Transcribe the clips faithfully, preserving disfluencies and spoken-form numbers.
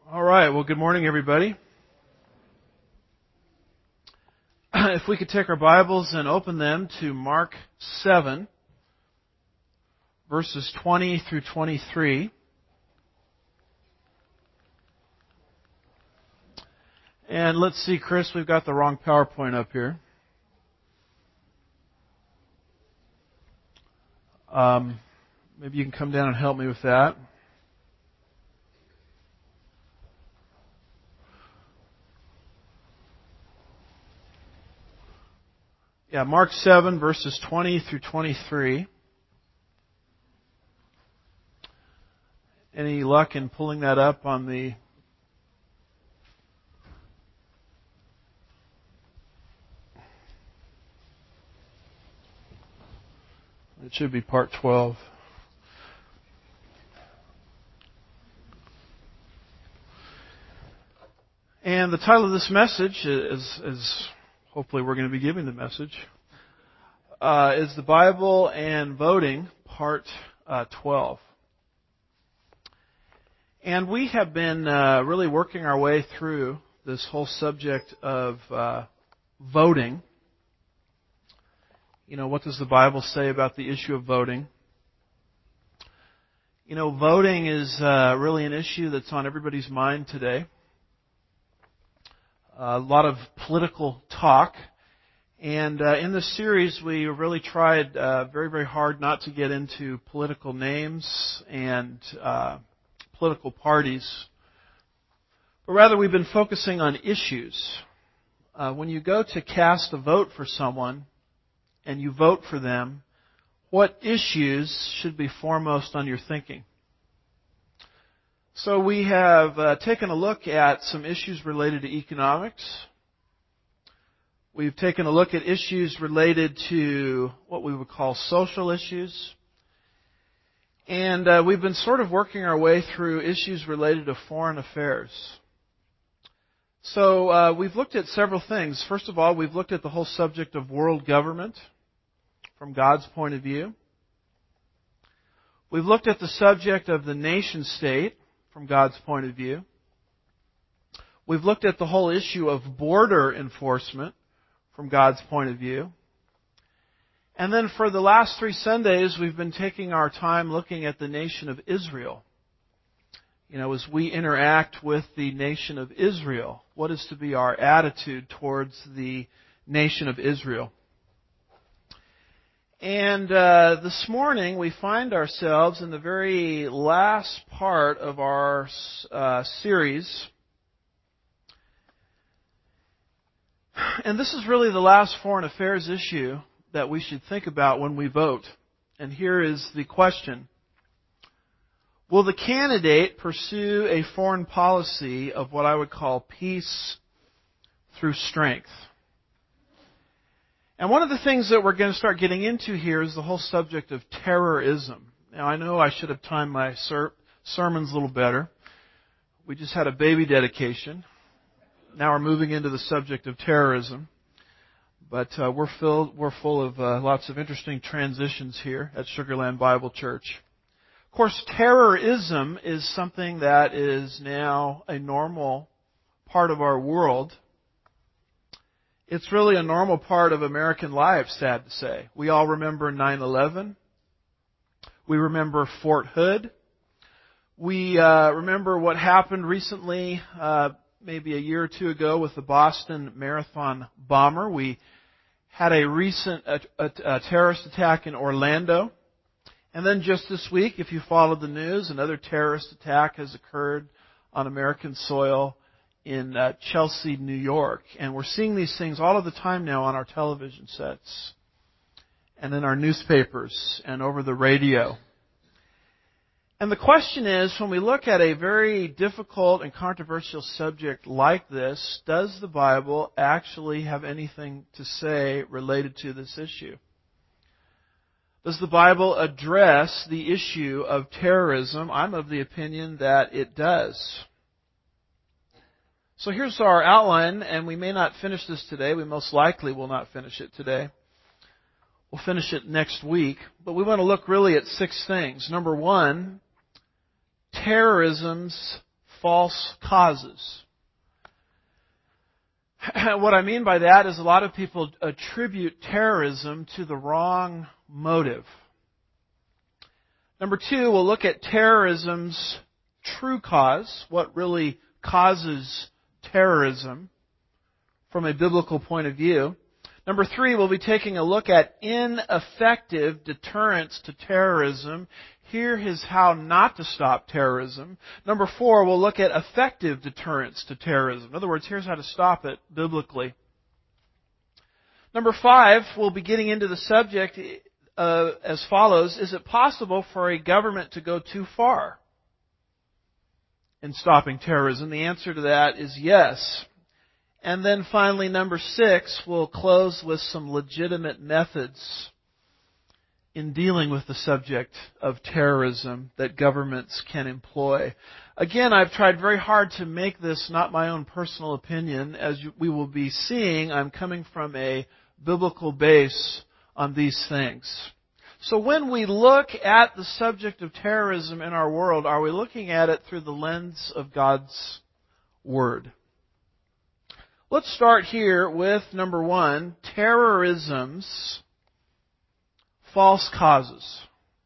All right. Well, good morning, everybody. If we could take our Bibles and open them to Mark seven, verses twenty through twenty-three. And let's see, Chris, we've got the wrong PowerPoint up here. Um, maybe you can come down and help me with that. Yeah, Mark seven, verses twenty through twenty-three. Any luck in pulling that up on the... It should be part twelve. And the title of this message is, is hopefully we're going to be giving the message, uh, is The Bible and Voting, part uh, twelve. And we have been uh, really working our way through this whole subject of uh, voting. You know, what does the Bible say about the issue of voting? You know, voting is uh, really an issue that's on everybody's mind today. A lot of political talk. And uh, in this series, we really tried uh, very, very hard not to get into political names and uh, political parties. But rather, we've been focusing on issues. Uh, when you go to cast a vote for someone and you vote for them, what issues should be foremost on your thinking? So we have uh, taken a look at some issues related to economics. We've taken a look at issues related to what we would call social issues. And uh, we've been sort of working our way through issues related to foreign affairs. So uh, we've looked at several things. First of all, we've looked at the whole subject of world government from God's point of view. We've looked at the subject of the nation state from God's point of view. We've looked at the whole issue of border enforcement from God's point of view. And then for the last three Sundays, we've been taking our time looking at the nation of Israel. You know, as we interact with the nation of Israel, what is to be our attitude towards the nation of Israel? And uh, this morning we find ourselves in the very last part of our uh, series. And this is really the last foreign affairs issue that we should think about when we vote. And here is the question. Will the candidate pursue a foreign policy of what I would call peace through strength? And one of the things that we're going to start getting into here is the whole subject of terrorism. Now, I know I should have timed my ser- sermons a little better. We just had a baby dedication. Now we're moving into the subject of terrorism. But uh, we're filled, we're full of uh, lots of interesting transitions here at Sugarland Bible Church. Of course, terrorism is something that is now a normal part of our world. It's really a normal part of American life, sad to say. We all remember nine eleven. We remember Fort Hood. We uh, remember what happened recently, uh, maybe a year or two ago, with the Boston Marathon bomber. We had a recent a, a, a terrorist attack in Orlando. And then just this week, if you followed the news, another terrorist attack has occurred on American soil in uh, Chelsea, New York. And we're seeing these things all of the time now on our television sets and in our newspapers and over the radio. And the question is, when we look at a very difficult and controversial subject like this, does the Bible actually have anything to say related to this issue? Does the Bible address the issue of terrorism? I'm of the opinion that it does. So here's our outline, and we may not finish this today. We most likely will not finish it today. We'll finish it next week. But we want to look really at six things. Number one, terrorism's false causes. What I mean by that is a lot of people attribute terrorism to the wrong motive. Number two, we'll look at terrorism's true cause, what really causes terrorism from a biblical point of view. Number three, we'll be taking a look at ineffective deterrence to terrorism. Here is how not to stop terrorism. Number four, we'll look at effective deterrence to terrorism. In other words, here's how to stop it biblically. Number five, we'll be getting into the subject uh, as follows. Is it possible for a government to go too far in stopping terrorism? The answer to that is yes. And then finally, number six, we'll close with some legitimate methods in dealing with the subject of terrorism that governments can employ. Again, I've tried very hard to make this not my own personal opinion. As we will be seeing, I'm coming from a biblical base on these things. So when we look at the subject of terrorism in our world, are we looking at it through the lens of God's Word? Let's start here with number one, terrorism's false causes.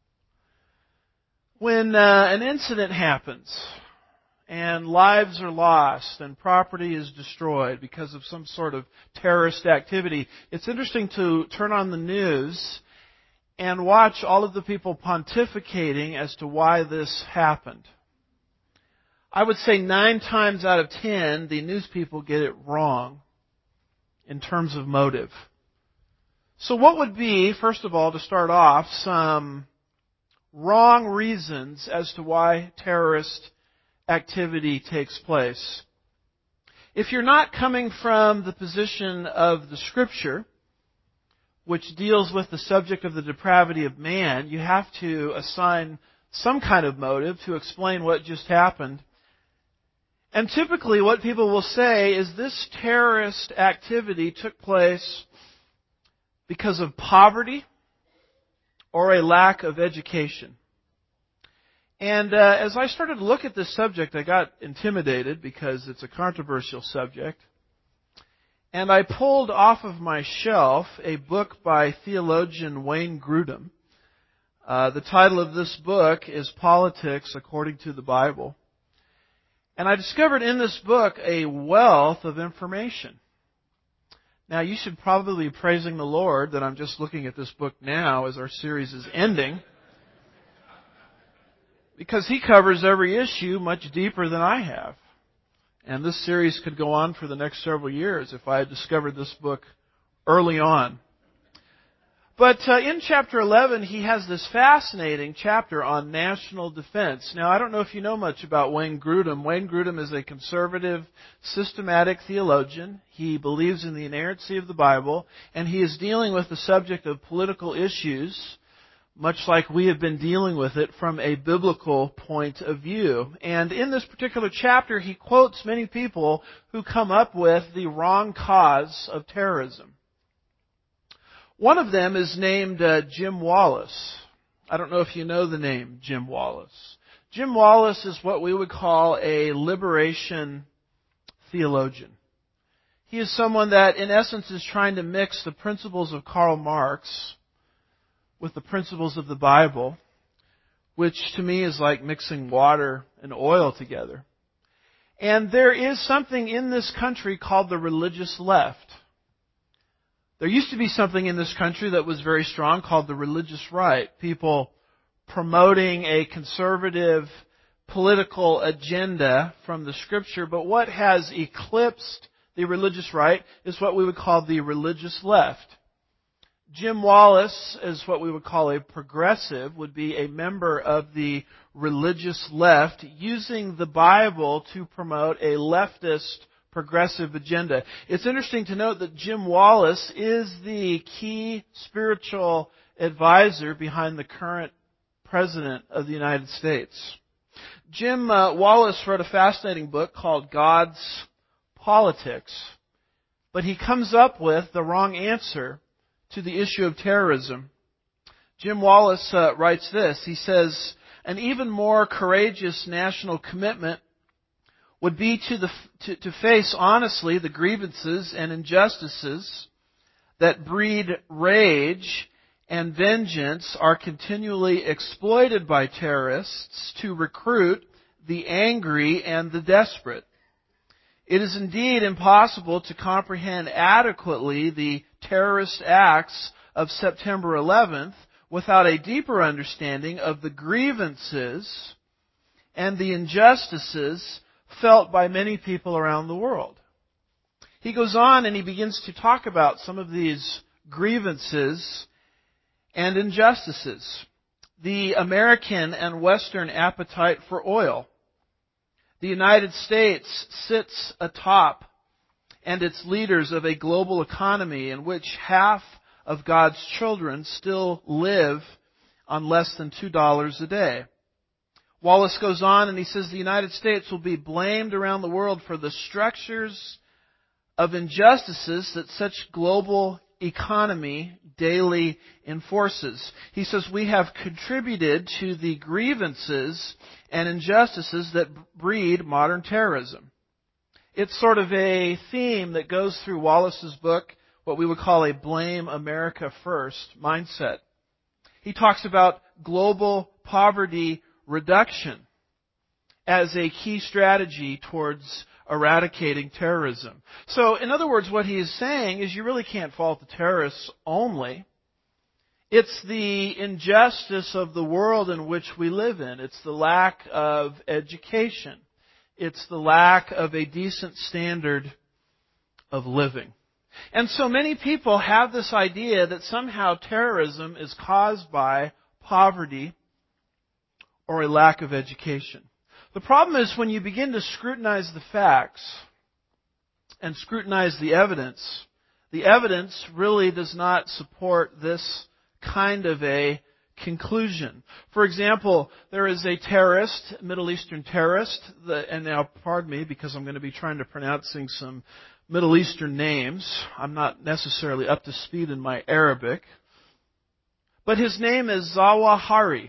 When uh, an incident happens and lives are lost and property is destroyed because of some sort of terrorist activity, it's interesting to turn on the news and watch all of the people pontificating as to why this happened. I would say nine times out of ten, the news people get it wrong in terms of motive. So what would be, first of all, to start off, some wrong reasons as to why terrorist activity takes place? If you're not coming from the position of the Scripture, which deals with the subject of the depravity of man, you have to assign some kind of motive to explain what just happened. And typically what people will say is this terrorist activity took place because of poverty or a lack of education. And uh, as I started to look at this subject, I got intimidated because it's a controversial subject. And I pulled off of my shelf a book by theologian Wayne Grudem. Uh, the title of this book is Politics According to the Bible. And I discovered in this book a wealth of information. Now, you should probably be praising the Lord that I'm just looking at this book now as our series is ending, because he covers every issue much deeper than I have. And this series could go on for the next several years if I had discovered this book early on. But uh, in chapter eleven, he has this fascinating chapter on national defense. Now, I don't know if you know much about Wayne Grudem. Wayne Grudem is a conservative, systematic theologian. He believes in the inerrancy of the Bible, and he is dealing with the subject of political issues, much like we have been dealing with it from a biblical point of view. And in this particular chapter, he quotes many people who come up with the wrong cause of terrorism. One of them is named uh, Jim Wallis. I don't know if you know the name Jim Wallis. Jim Wallis is what we would call a liberation theologian. He is someone that, in essence, is trying to mix the principles of Karl Marx with the principles of the Bible, which to me is like mixing water and oil together. And there is something in this country called the religious left. There used to be something in this country that was very strong called the religious right. People promoting a conservative political agenda from the Scripture. But what has eclipsed the religious right is what we would call the religious left. Jim Wallis is what we would call a progressive, would be a member of the religious left, using the Bible to promote a leftist progressive agenda. It's interesting to note that Jim Wallis is the key spiritual advisor behind the current President of the United States. Jim uh, Wallis wrote a fascinating book called God's Politics, but he comes up with the wrong answer to the issue of terrorism. Jim Wallis uh, writes this. He says, an even more courageous national commitment would be to, the, to, to face honestly the grievances and injustices that breed rage and vengeance are continually exploited by terrorists to recruit the angry and the desperate. It is indeed impossible to comprehend adequately the terrorist acts of September eleventh without a deeper understanding of the grievances and the injustices felt by many people around the world. He goes on and he begins to talk about some of these grievances and injustices. The American and Western appetite for oil. The United States sits atop and its leaders of a global economy in which half of God's children still live on less than two dollars a day. Wallace goes on and he says the United States will be blamed around the world for the structures of injustices that such global economy daily enforces. He says we have contributed to the grievances and injustices that breed modern terrorism. It's sort of a theme that goes through Wallace's book, what we would call a blame America first mindset. He talks about global poverty reduction as a key strategy towards eradicating terrorism. So, in other words, what he is saying is you really can't fault the terrorists only. It's the injustice of the world in which we live in. It's the lack of education. It's the lack of a decent standard of living. And so many people have this idea that somehow terrorism is caused by poverty or a lack of education. The problem is when you begin to scrutinize the facts and scrutinize the evidence, the evidence really does not support this kind of a conclusion. For example, there is a terrorist, Middle Eastern terrorist, and now pardon me because I'm going to be trying to pronouncing some Middle Eastern names. I'm not necessarily up to speed in my Arabic. But his name is Zawahiri.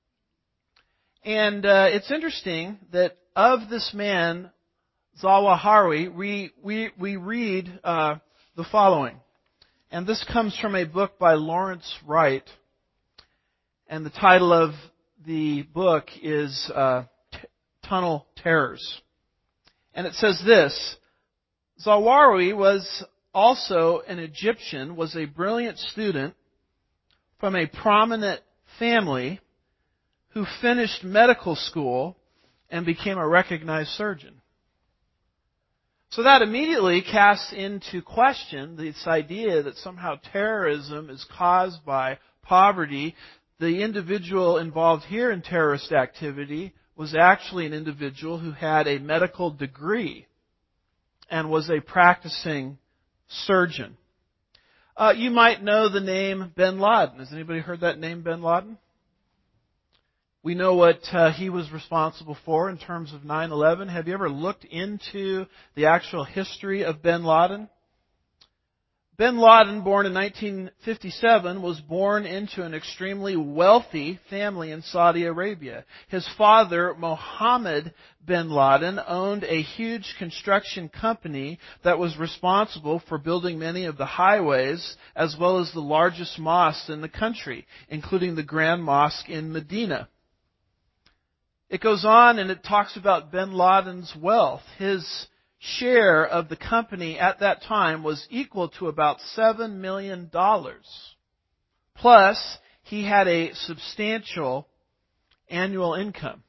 And uh, it's interesting that of this man, Zawahiri, we, we, we read uh, the following. And this comes from a book by Lawrence Wright. And the title of the book is uh, T- Tunnel Terrors. And it says this: Zawahiri was also an Egyptian, was a brilliant student from a prominent family who finished medical school and became a recognized surgeon. So that immediately casts into question this idea that somehow terrorism is caused by poverty. The individual involved here in terrorist activity was actually an individual who had a medical degree and was a practicing surgeon. Uh, you might know the name Bin Laden. Has anybody heard that name, Bin Laden? We know what uh, he was responsible for in terms of nine eleven. Have you ever looked into the actual history of Bin Laden? Bin Laden, born in nineteen fifty-seven, was born into an extremely wealthy family in Saudi Arabia. His father, Mohammed bin Laden, owned a huge construction company that was responsible for building many of the highways as well as the largest mosques in the country, including the Grand Mosque in Medina. It goes on and it talks about bin Laden's wealth. His share of the company at that time was equal to about seven million dollars. Plus, he had a substantial annual income.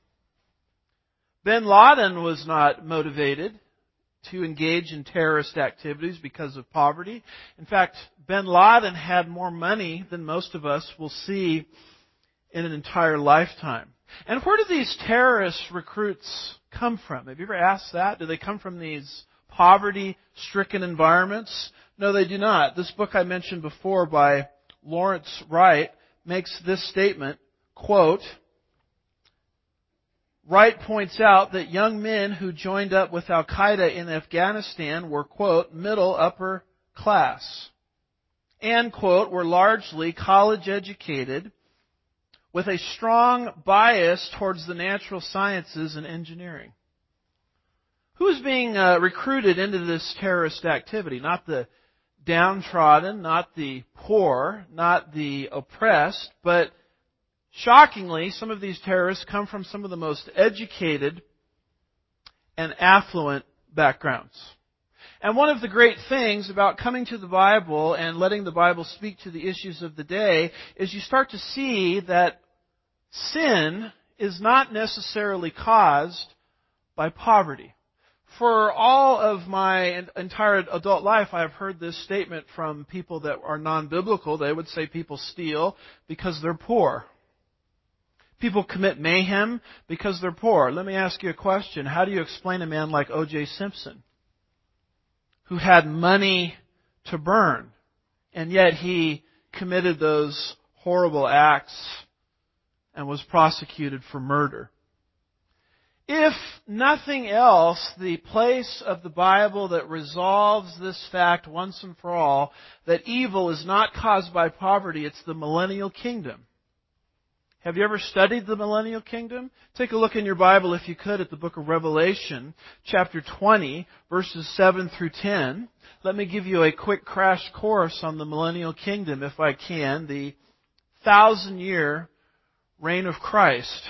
Bin Laden was not motivated to engage in terrorist activities because of poverty. In fact, Bin Laden had more money than most of us will see in an entire lifetime. And where do these terrorist recruits come from? Have you ever asked that? Do they come from these poverty-stricken environments? No, they do not. This book I mentioned before by Lawrence Wright makes this statement, quote, Wright points out that young men who joined up with Al-Qaeda in Afghanistan were, quote, middle upper class, and, quote, were largely college educated with a strong bias towards the natural sciences and engineering. Who's being uh, recruited into this terrorist activity? Not the downtrodden, not the poor, not the oppressed, but shockingly, some of these terrorists come from some of the most educated and affluent backgrounds. And one of the great things about coming to the Bible and letting the Bible speak to the issues of the day is you start to see that sin is not necessarily caused by poverty. For all of my entire adult life, I have heard this statement from people that are non-biblical. They would say people steal because they're poor. People commit mayhem because they're poor. Let me ask you a question. How do you explain a man like O J Simpson, who had money to burn, and yet he committed those horrible acts and was prosecuted for murder? If nothing else, the place of the Bible that resolves this fact once and for all, that evil is not caused by poverty, it's the millennial kingdom. Have you ever studied the millennial kingdom? Take a look in your Bible, if you could, at the book of Revelation, chapter twenty, verses seven through ten. Let me give you a quick crash course on the millennial kingdom, if I can, the thousand-year reign of Christ.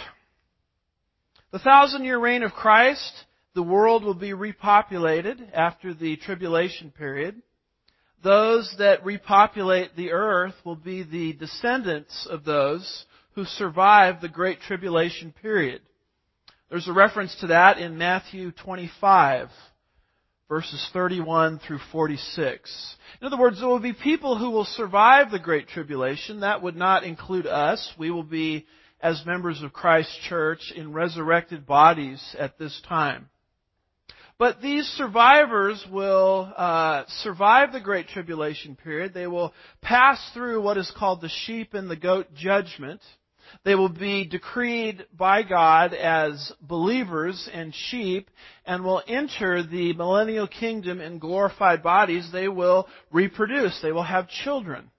The thousand-year reign of Christ, the world will be repopulated after the tribulation period. Those that repopulate the earth will be the descendants of those who survived the Great Tribulation period. There's a reference to that in Matthew twenty-five, verses thirty-one through forty-six. In other words, there will be people who will survive the Great Tribulation. That would not include us. We will be, as members of Christ's church, in resurrected bodies at this time. But these survivors will uh, survive the Great Tribulation period. They will pass through what is called the sheep and the goat judgment. They will be decreed by God as believers and sheep and will enter the millennial kingdom in glorified bodies. They will reproduce. They will have children.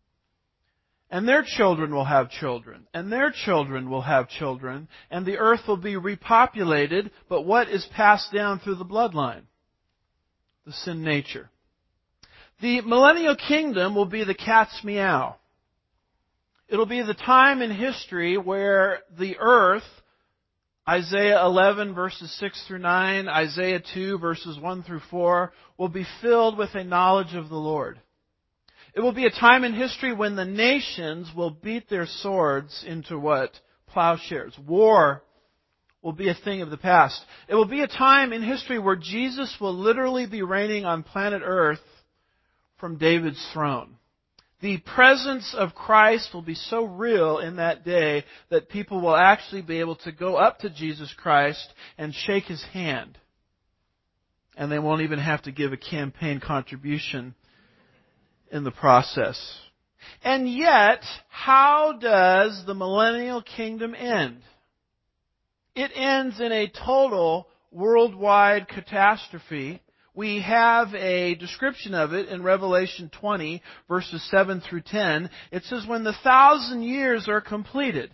And their children will have children. And their children will have children. And the earth will be repopulated. But what is passed down through the bloodline? The sin nature. The millennial kingdom will be the cat's meow. It'll be the time in history where the earth, Isaiah eleven verses six through nine, Isaiah two verses one through four, will be filled with a knowledge of the Lord. It will be a time in history when the nations will beat their swords into what? Plowshares. War will be a thing of the past. It will be a time in history where Jesus will literally be reigning on planet Earth from David's throne. The presence of Christ will be so real in that day that people will actually be able to go up to Jesus Christ and shake His hand. And they won't even have to give a campaign contribution in the process. And yet, how does the millennial kingdom end? It ends in a total worldwide catastrophe. We have a description of it in Revelation twenty, verses seven through ten. It says, when the thousand years are completed,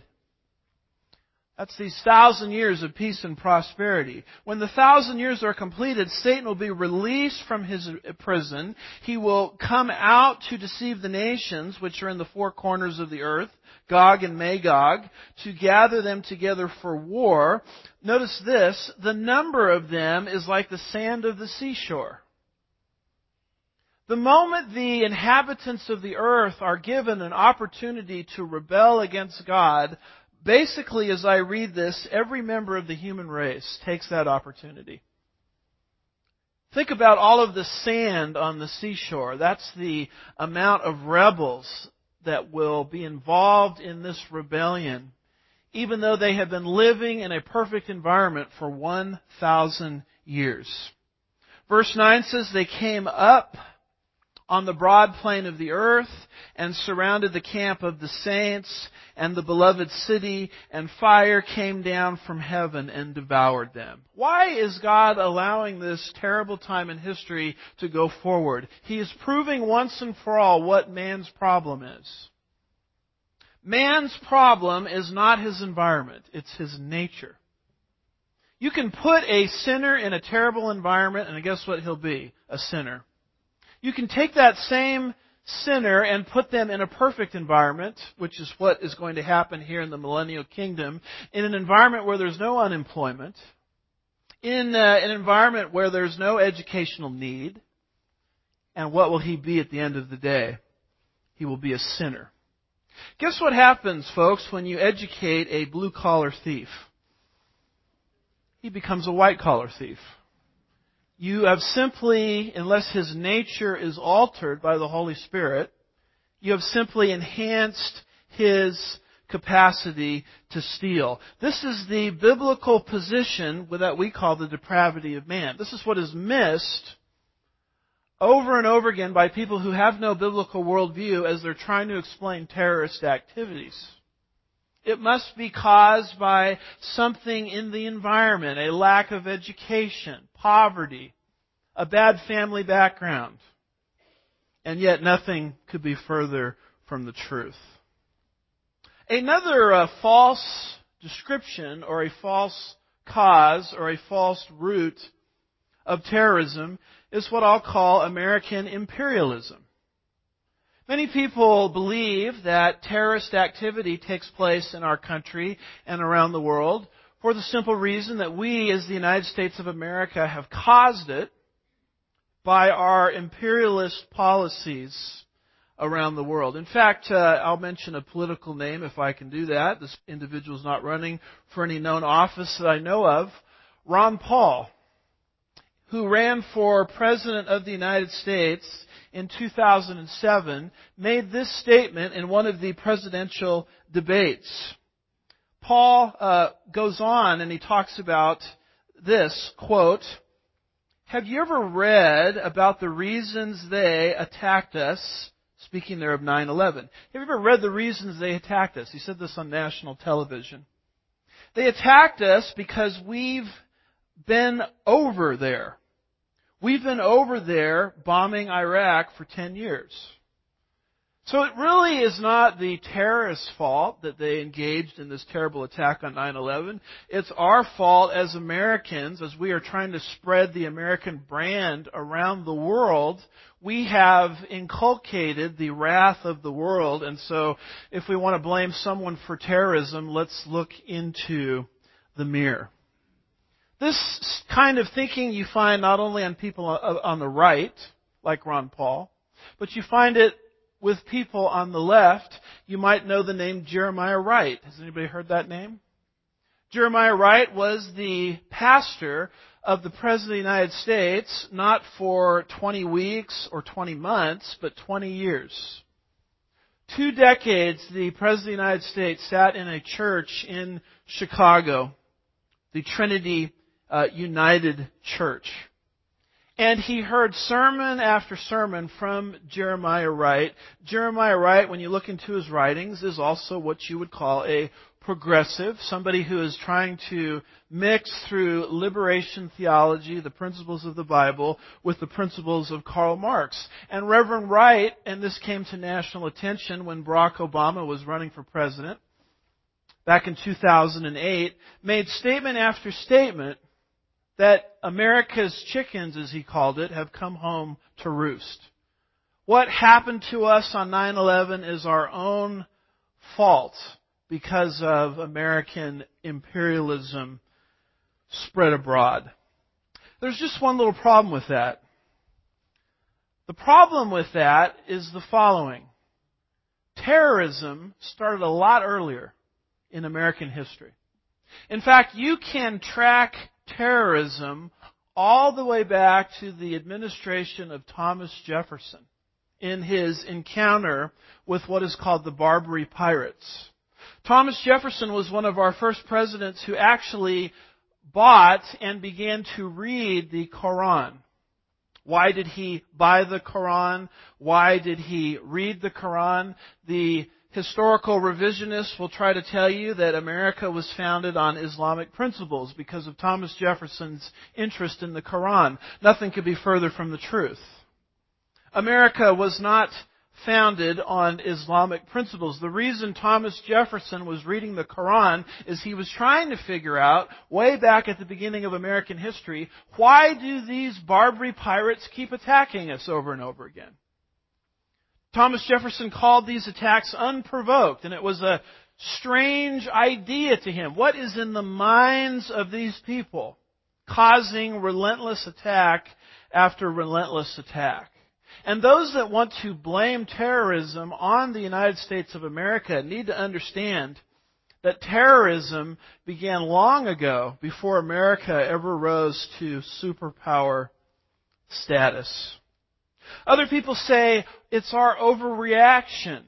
that's these thousand years of peace and prosperity. When the thousand years are completed, Satan will be released from his prison. He will come out to deceive the nations, which are in the four corners of the earth, Gog and Magog, to gather them together for war. Notice this, the number of them is like the sand of the seashore. The moment the inhabitants of the earth are given an opportunity to rebel against God, basically, as I read this, every member of the human race takes that opportunity. Think about all of the sand on the seashore. That's the amount of rebels that will be involved in this rebellion, even though they have been living in a perfect environment for one thousand years. Verse nine says, they came up on the broad plain of the earth and surrounded the camp of the saints and the beloved city, and fire came down from heaven and devoured them. Why is God allowing this terrible time in history to go forward? He is proving once and for all what man's problem is. Man's problem is not his environment, it's his nature. You can put a sinner in a terrible environment, and guess what he'll be? A sinner. You can take that same sinner and put them in a perfect environment, which is what is going to happen here in the millennial kingdom, in an environment where there's no unemployment, in uh, an environment where there's no educational need, and what will he be at the end of the day? He will be a sinner. Guess what happens, folks, when you educate a blue-collar thief? He becomes a white-collar thief. You have simply, unless his nature is altered by the Holy Spirit, you have simply enhanced his capacity to steal. This is the biblical position that we call the depravity of man. This is what is missed over and over again by people who have no biblical worldview as they're trying to explain terrorist activities. It must be caused by something in the environment, a lack of education, poverty, a bad family background. And yet nothing could be further from the truth. Another uh, false description or a false cause or a false root of terrorism is what I'll call American imperialism. Many people believe that terrorist activity takes place in our country and around the world for the simple reason that we, as the United States of America, have caused it by our imperialist policies around the world. In fact, uh, I'll mention a political name if I can do that. This individual is not running for any known office that I know of. Ron Paul, who ran for President of the United States in two thousand seven, made this statement in one of the presidential debates. Paul uh, goes on and he talks about this, quote, "Have you ever read about the reasons they attacked us?" Speaking there of nine eleven. Have you ever read the reasons they attacked us? He said this on national television. They attacked us because we've been over there. We've been over there bombing Iraq for ten years. So it really is not the terrorists' fault that they engaged in this terrible attack on nine eleven. It's our fault as Americans, as we are trying to spread the American brand around the world. We have inculcated the wrath of the world, and so if we want to blame someone for terrorism, let's look into the mirror. This kind of thinking you find not only on people on the right, like Ron Paul, but you find it with people on the left. You might know the name Jeremiah Wright. Has anybody heard that name? Jeremiah Wright was the pastor of the President of the United States, not for twenty weeks or twenty months, but twenty years. Two decades, the President of the United States sat in a church in Chicago, the Trinity uh, United Church. And he heard sermon after sermon from Jeremiah Wright. Jeremiah Wright, when you look into his writings, is also what you would call a progressive, somebody who is trying to mix through liberation theology, the principles of the Bible, with the principles of Karl Marx. And Reverend Wright, and this came to national attention when Barack Obama was running for president back in two thousand eight, made statement after statement that America's chickens, as he called it, have come home to roost. What happened to us on nine eleven is our own fault because of American imperialism spread abroad. There's just one little problem with that. The problem with that is the following. Terrorism started a lot earlier in American history. In fact, you can track terrorism all the way back to the administration of Thomas Jefferson in his encounter with what is called the Barbary Pirates. Thomas Jefferson was one of our first presidents who actually bought and began to read the Quran. Why did he buy the Quran? Why did he read the Quran? The historical revisionists will try to tell you that America was founded on Islamic principles because of Thomas Jefferson's interest in the Quran. Nothing could be further from the truth. America was not founded on Islamic principles. The reason Thomas Jefferson was reading the Quran is he was trying to figure out, way back at the beginning of American history, why do these Barbary pirates keep attacking us over and over again? Thomas Jefferson called these attacks unprovoked, and it was a strange idea to him. What is in the minds of these people causing relentless attack after relentless attack? And those that want to blame terrorism on the United States of America need to understand that terrorism began long ago, before America ever rose to superpower status. Other people say it's our overreaction.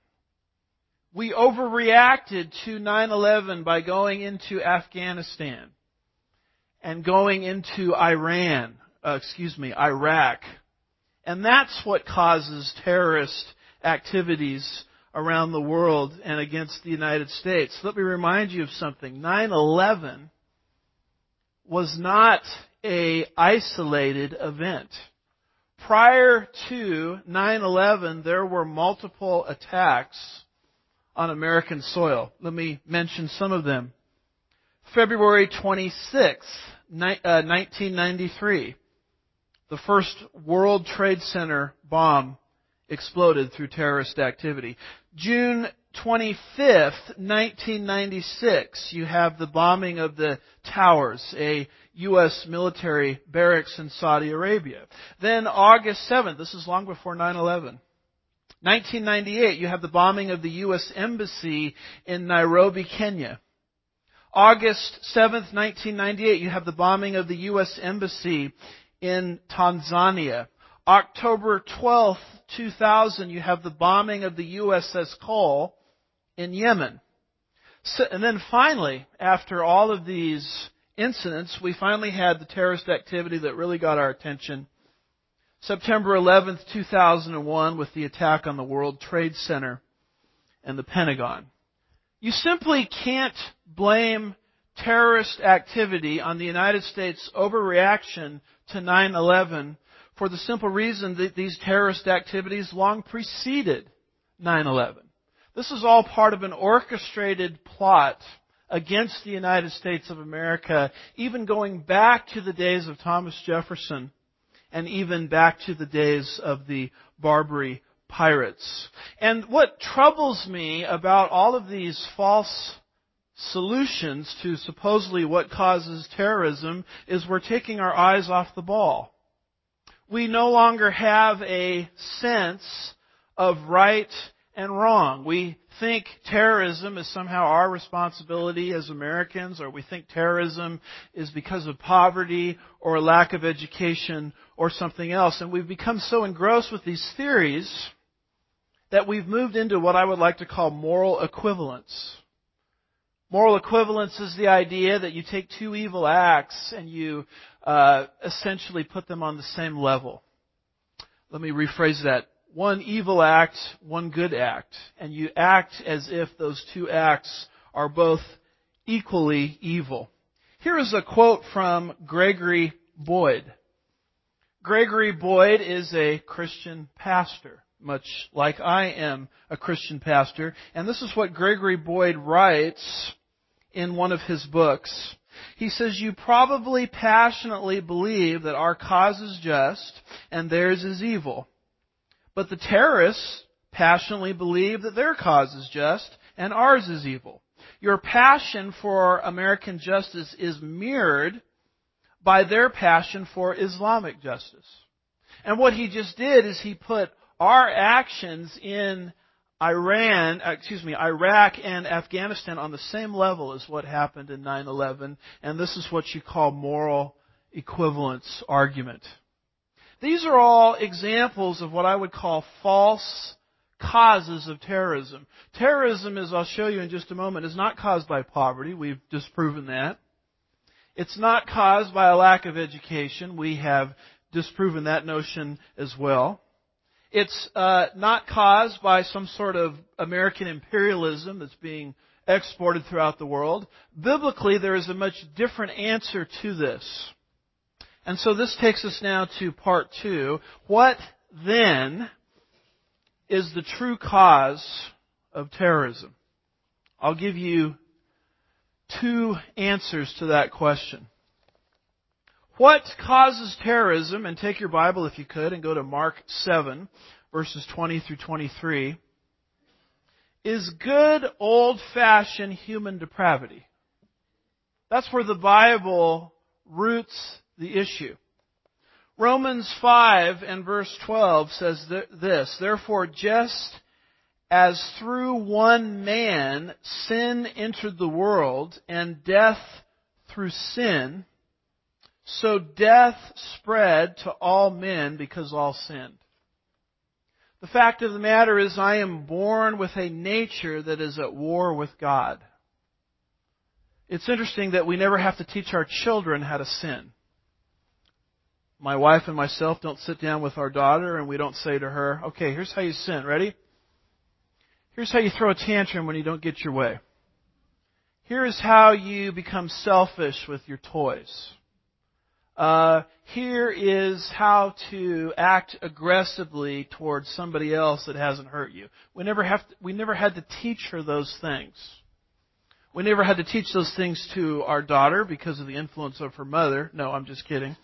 We overreacted to nine eleven by going into Afghanistan and going into Iran, uh, excuse me, Iraq. And that's what causes terrorist activities around the world and against the United States. Let me remind you of something. nine eleven was not an isolated event. Prior to nine eleven, there were multiple attacks on American soil. Let me mention some of them. February twenty-sixth, nineteen ninety-three, the first World Trade Center bomb exploded through terrorist activity. June twenty-fifth, nineteen ninety-six, you have the bombing of the Towers, a U S military barracks in Saudi Arabia. Then August seventh, this is long before nine eleven. nineteen ninety-eight, you have the bombing of the U S Embassy in Nairobi, Kenya. August seventh, nineteen ninety-eight, you have the bombing of the U S Embassy in Tanzania. October twelfth, two thousand, you have the bombing of the U S S Cole in Yemen. So, and then finally, after all of these incidents, we finally had the terrorist activity that really got our attention. September eleventh, two thousand one, with the attack on the World Trade Center and the Pentagon. You simply can't blame terrorist activity on the United States' overreaction to nine eleven for the simple reason that these terrorist activities long preceded nine eleven. This is all part of an orchestrated plot against the United States of America, even going back to the days of Thomas Jefferson and even back to the days of the Barbary pirates. And what troubles me about all of these false solutions to supposedly what causes terrorism is we're taking our eyes off the ball. We no longer have a sense of right and wrong. We think terrorism is somehow our responsibility as Americans, or we think terrorism is because of poverty or a lack of education or something else. And we've become so engrossed with these theories that we've moved into what I would like to call moral equivalence. Moral equivalence is the idea that you take two evil acts and you uh, essentially put them on the same level. Let me rephrase that. One evil act, one good act. And you act as if those two acts are both equally evil. Here is a quote from Gregory Boyd. Gregory Boyd is a Christian pastor, much like I am a Christian pastor. And this is what Gregory Boyd writes in one of his books. He says, "You probably passionately believe that our cause is just and theirs is evil. But the terrorists passionately believe that their cause is just and ours is evil. Your passion for American justice is mirrored by their passion for Islamic justice." And what he just did is he put our actions in Iran, excuse me, Iraq and Afghanistan on the same level as what happened in nine eleven, and this is what you call moral equivalence argument. These are all examples of what I would call false causes of terrorism. Terrorism, as I'll show you in just a moment, is not caused by poverty. We've disproven that. It's not caused by a lack of education. We have disproven that notion as well. It's uh, not caused by some sort of American imperialism that's being exported throughout the world. Biblically, there is a much different answer to this. And so this takes us now to part two. What then is the true cause of terrorism? I'll give you two answers to that question. What causes terrorism? And take your Bible if you could and go to Mark seven, verses twenty through twenty-three. Is good old-fashioned human depravity. That's where the Bible roots the issue. Romans five and verse twelve says this, "Therefore, just as through one man sin entered the world, and death through sin, so death spread to all men because all sinned." The fact of the matter is, I am born with a nature that is at war with God. It's interesting that we never have to teach our children how to sin. My wife and myself don't sit down with our daughter and we don't say to her, "Okay, here's how you sin. Ready? Here's how you throw a tantrum when you don't get your way. Here is how you become selfish with your toys. Uh, here is how to act aggressively towards somebody else that hasn't hurt you." We never have to, we never had to teach her those things. We never had to teach those things to our daughter because of the influence of her mother. No, I'm just kidding.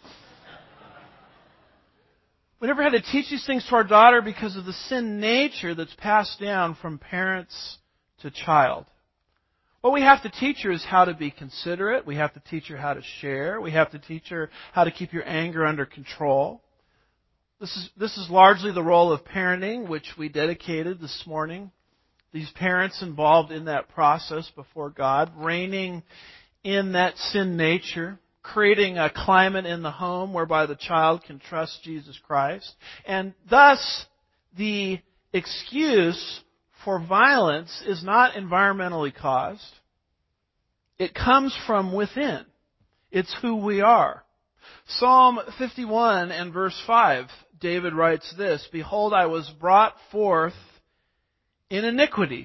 We never had to teach these things to our daughter because of the sin nature that's passed down from parents to child. What we have to teach her is how to be considerate. We have to teach her how to share. We have to teach her how to keep your anger under control. This is, this is largely the role of parenting, which we dedicated this morning. These parents involved in that process before God, reigning in that sin nature, creating a climate in the home whereby the child can trust Jesus Christ. And thus, the excuse for violence is not environmentally caused. It comes from within. It's who we are. Psalm fifty-one and verse five, David writes this, "Behold, I was brought forth in iniquity,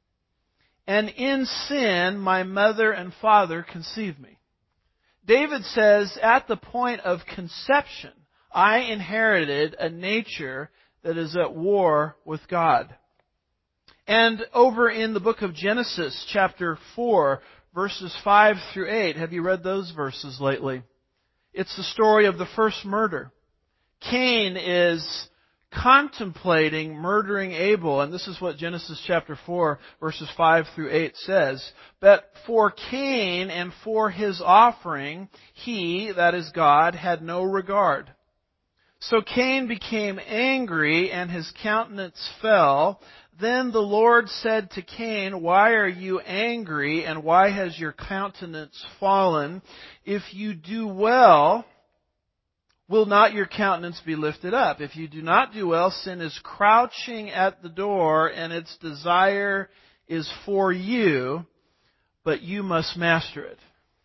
and in sin my mother and father conceived me." David says, at the point of conception, I inherited a nature that is at war with God. And over in the book of Genesis, chapter four, verses five through eight, have you read those verses lately? It's the story of the first murder. Cain is contemplating murdering Abel, and this is what Genesis chapter four, verses five through eight says. "But for Cain and for his offering, he," that is God, "had no regard. So Cain became angry, and his countenance fell. Then the Lord said to Cain, 'Why are you angry, and why has your countenance fallen? If you do well, will not your countenance be lifted up? If you do not do well, sin is crouching at the door, and its desire is for you, but you must master it.'"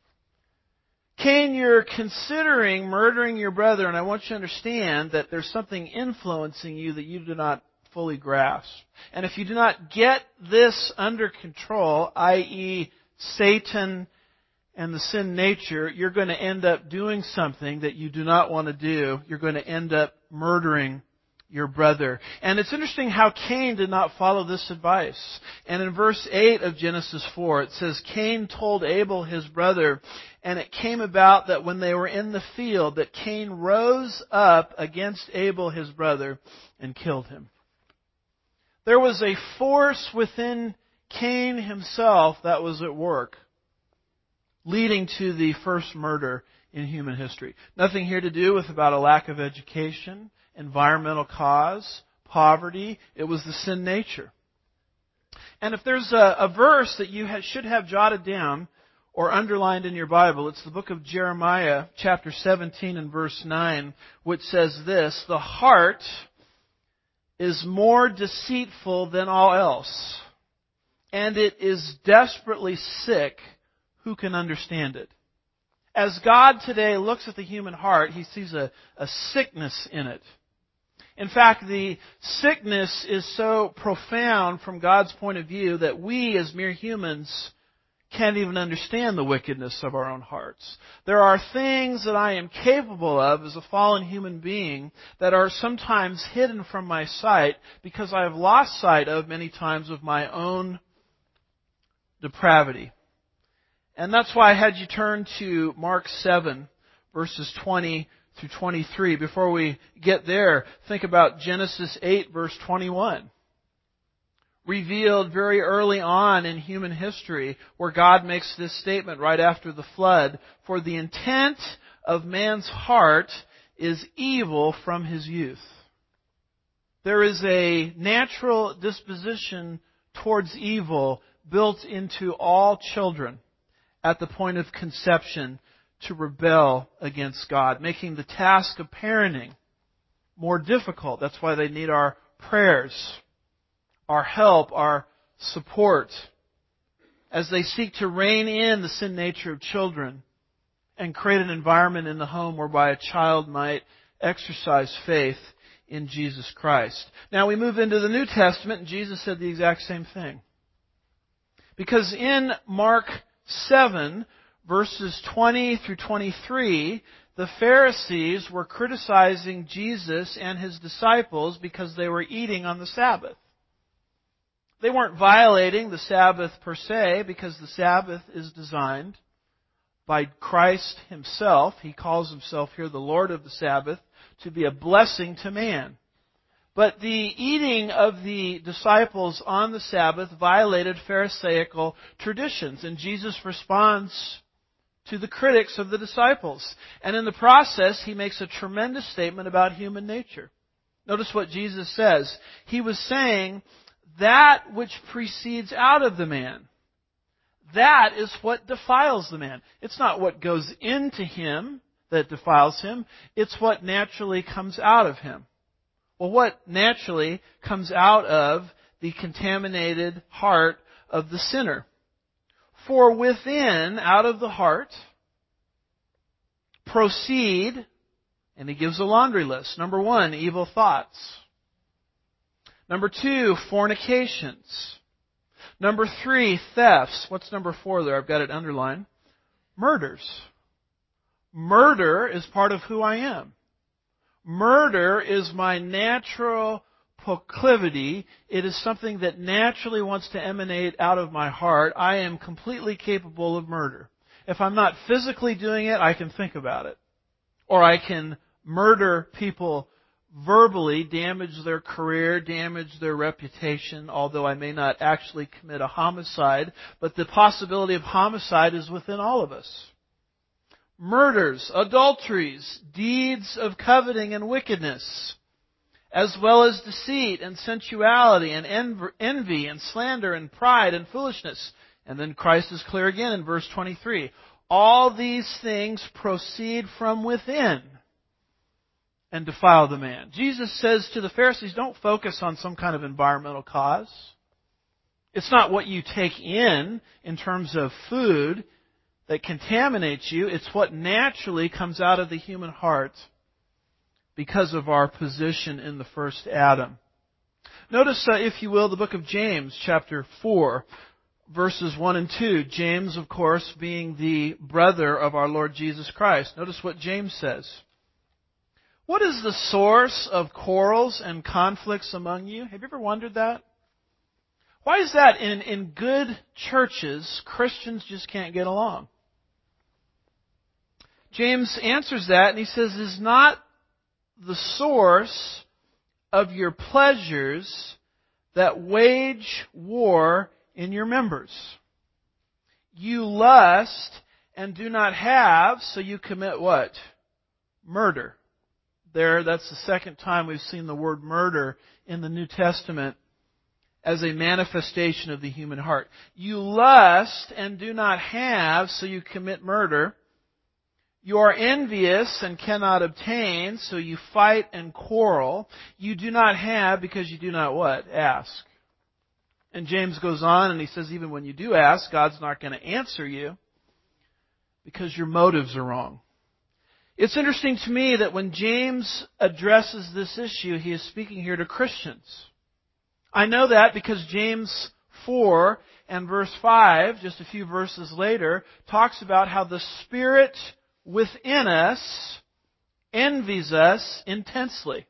Cain, you're considering murdering your brother, and I want you to understand that there's something influencing you that you do not fully grasp. And if you do not get this under control, that is Satan and the sin nature, you're going to end up doing something that you do not want to do. You're going to end up murdering your brother. And it's interesting how Cain did not follow this advice. And in verse eight of Genesis four, it says, "Cain told Abel his brother, and it came about that when they were in the field, that Cain rose up against Abel his brother and killed him." There was a force within Cain himself that was at work, leading to the first murder in human history. Nothing here to do with about a lack of education, environmental cause, poverty. It was the sin nature. And if there's a, a verse that you ha- should have jotted down or underlined in your Bible, it's the book of Jeremiah, chapter seventeen and verse nine, which says this, "The heart is more deceitful than all else, and it is desperately sick. Who can understand it?" As God today looks at the human heart, He sees a, a sickness in it. In fact, the sickness is so profound from God's point of view that we as mere humans can't even understand the wickedness of our own hearts. There are things that I am capable of as a fallen human being that are sometimes hidden from my sight because I have lost sight of many times of my own depravity. And that's why I had you turn to Mark seven, verses twenty through twenty-three. Before we get there, think about Genesis eight, verse twenty-one. Revealed very early on in human history, where God makes this statement right after the flood, "For the intent of man's heart is evil from his youth." There is a natural disposition towards evil built into all children at the point of conception to rebel against God, making the task of parenting more difficult. That's why they need our prayers, our help, our support, as they seek to rein in the sin nature of children and create an environment in the home whereby a child might exercise faith in Jesus Christ. Now we move into the New Testament, and Jesus said the exact same thing. Because in Mark seven, verses twenty through twenty-three, the Pharisees were criticizing Jesus and His disciples because they were eating on the Sabbath. They weren't violating the Sabbath per se, because the Sabbath is designed by Christ Himself. He calls Himself here the Lord of the Sabbath, to be a blessing to man. But the eating of the disciples on the Sabbath violated Pharisaical traditions, and Jesus responds to the critics of the disciples. And in the process, He makes a tremendous statement about human nature. Notice what Jesus says. He was saying, that which proceeds out of the man, that is what defiles the man. It's not what goes into him that defiles him. It's what naturally comes out of him. Well, what naturally comes out of the contaminated heart of the sinner? For within, out of the heart, proceed, and he gives a laundry list. Number one, evil thoughts. Number two, fornications. Number three, thefts. What's number four there? I've got it underlined. Murders. Murder is part of who I am. Murder is my natural proclivity. It is something that naturally wants to emanate out of my heart. I am completely capable of murder. If I'm not physically doing it, I can think about it. Or I can murder people verbally, damage their career, damage their reputation, although I may not actually commit a homicide, but the possibility of homicide is within all of us. Murders, adulteries, deeds of coveting and wickedness, as well as deceit and sensuality and envy and slander and pride and foolishness. And then Christ is clear again in verse twenty-three. All these things proceed from within and defile the man. Jesus says to the Pharisees, don't focus on some kind of environmental cause. It's not what you take in in terms of food that contaminates you. It's what naturally comes out of the human heart because of our position in the first Adam. Notice, uh, if you will, the book of James, chapter four, verses one and two. James, of course, being the brother of our Lord Jesus Christ. Notice what James says. What is the source of quarrels and conflicts among you? Have you ever wondered that? Why is that in, in good churches, Christians just can't get along? James answers that and he says, is not the source of your pleasures that wage war in your members. You lust and do not have, so you commit what? Murder. There, that's the second time we've seen the word murder in the New Testament as a manifestation of the human heart. You lust and do not have, so you commit murder. You are envious and cannot obtain, so you fight and quarrel. You do not have because you do not what? Ask. And James goes on and he says, even when you do ask, God's not going to answer you because your motives are wrong. It's interesting to me that when James addresses this issue, he is speaking here to Christians. I know that because James four and verse five, just a few verses later, talks about how the Spirit within us envies us intensely.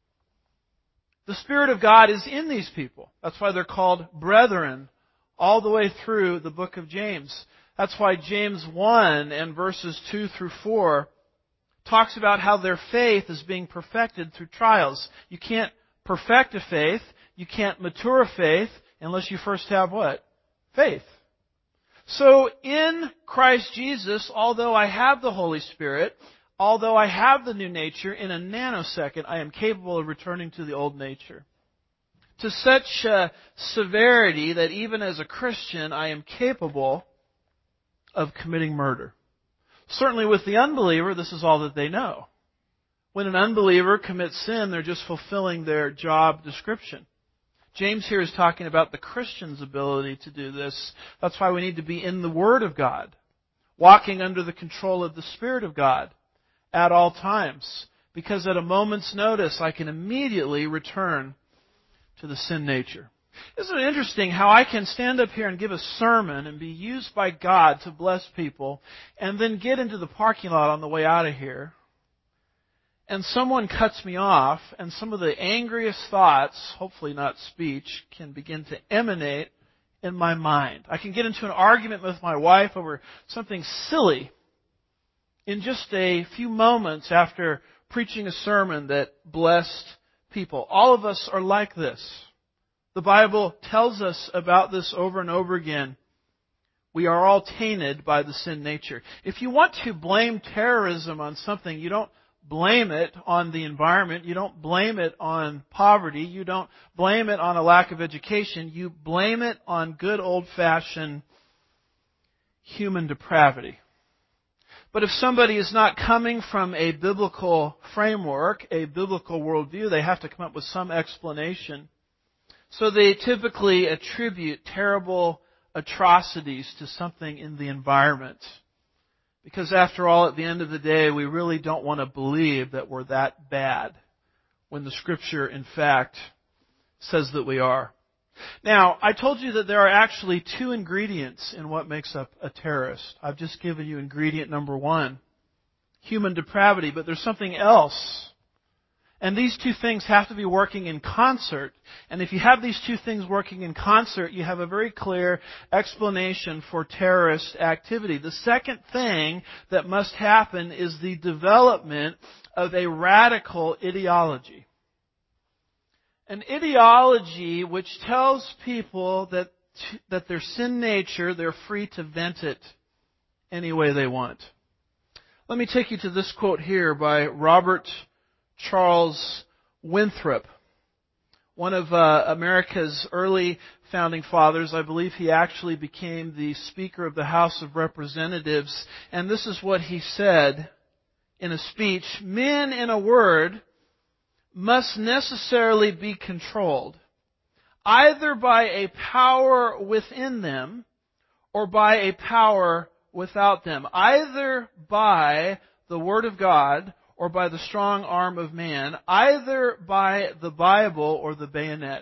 The Spirit of God is in these people. That's why they're called brethren all the way through the book of James. That's why James one and verses two through four talks about how their faith is being perfected through trials. You can't perfect a faith, you can't mature a faith unless you first have what? Faith. So in Christ Jesus, although I have the Holy Spirit, although I have the new nature, in a nanosecond I am capable of returning to the old nature. To such uh, severity that even as a Christian I am capable of committing murder. Certainly with the unbeliever, this is all that they know. When an unbeliever commits sin, they're just fulfilling their job description. James here is talking about the Christian's ability to do this. That's why we need to be in the Word of God, walking under the control of the Spirit of God at all times. Because at a moment's notice, I can immediately return to the sin nature. Isn't it interesting how I can stand up here and give a sermon and be used by God to bless people, and then get into the parking lot on the way out of here, and someone cuts me off, and some of the angriest thoughts, hopefully not speech, can begin to emanate in my mind. I can get into an argument with my wife over something silly in just a few moments after preaching a sermon that blessed people. All of us are like this. The Bible tells us about this over and over again. We are all tainted by the sin nature. If you want to blame terrorism on something, you don't blame it on the environment. You don't blame it on poverty. You don't blame it on a lack of education. You blame it on good old-fashioned human depravity. But if somebody is not coming from a biblical framework, a biblical worldview, they have to come up with some explanation. So they typically attribute terrible atrocities to something in the environment. Because after all, at the end of the day, we really don't want to believe that we're that bad, when the Scripture, in fact, says that we are. Now, I told you that there are actually two ingredients in what makes up a terrorist. I've just given you ingredient number one, human depravity, but there's something else. And these two things have to be working in concert. And if you have these two things working in concert, you have a very clear explanation for terrorist activity. The second thing that must happen is the development of a radical ideology. An ideology which tells people that, that their sin nature, they're free to vent it any way they want. Let me take you to this quote here by Robert Charles Winthrop, one of uh, America's early founding fathers. I believe he actually became the Speaker of the House of Representatives. And this is what he said in a speech. Men, in a word, must necessarily be controlled, either by a power within them or by a power without them, either by the Word of God or by the strong arm of man, either by the Bible or the bayonet.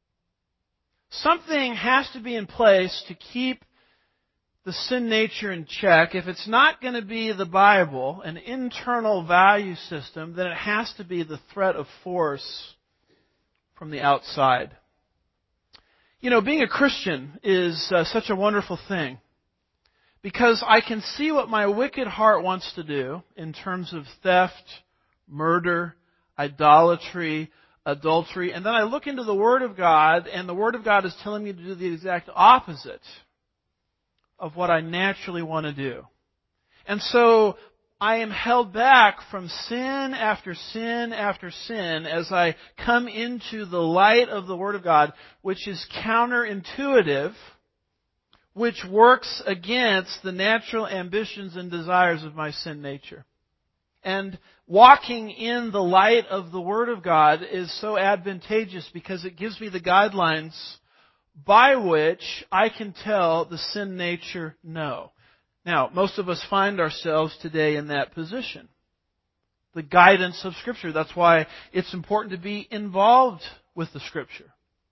Something has to be in place to keep the sin nature in check. If it's not going to be the Bible, an internal value system, then it has to be the threat of force from the outside. You know, being a Christian is uh, such a wonderful thing, because I can see what my wicked heart wants to do in terms of theft, murder, idolatry, adultery, and then I look into the Word of God, and the Word of God is telling me to do the exact opposite of what I naturally want to do. And so I am held back from sin after sin after sin as I come into the light of the Word of God, which is counterintuitive, which works against the natural ambitions and desires of my sin nature. And walking in the light of the Word of God is so advantageous because it gives me the guidelines by which I can tell the sin nature no. Now, most of us find ourselves today in that position. The guidance of Scripture. That's why it's important to be involved with the Scripture.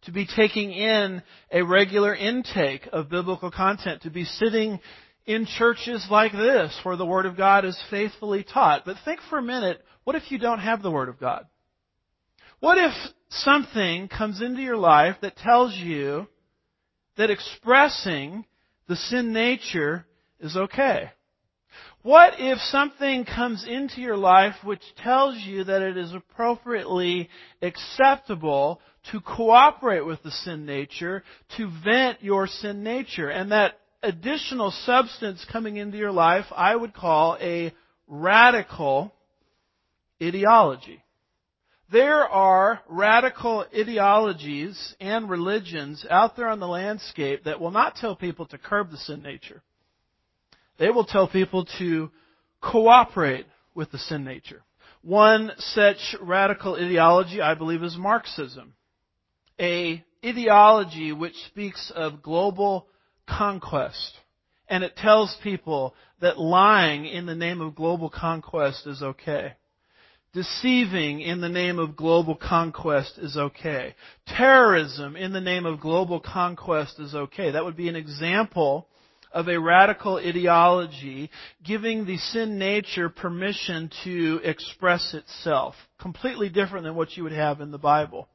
to be taking in a regular intake of biblical content, to be sitting in churches like this where the Word of God is faithfully taught. But think for a minute, what if you don't have the Word of God? What if something comes into your life that tells you that expressing the sin nature is okay? What if something comes into your life which tells you that it is appropriately acceptable to cooperate with the sin nature, to vent your sin nature, and that additional substance coming into your life I would call a radical ideology? There are radical ideologies and religions out there on the landscape that will not tell people to curb the sin nature. They will tell people to cooperate with the sin nature. One such radical ideology, I believe, is Marxism. A ideology which speaks of global conquest. And it tells people that lying in the name of global conquest is okay. Deceiving in the name of global conquest is okay. Terrorism in the name of global conquest is okay. That would be an example of a radical ideology giving the sin nature permission to express itself. Completely different than what you would have in the Bible.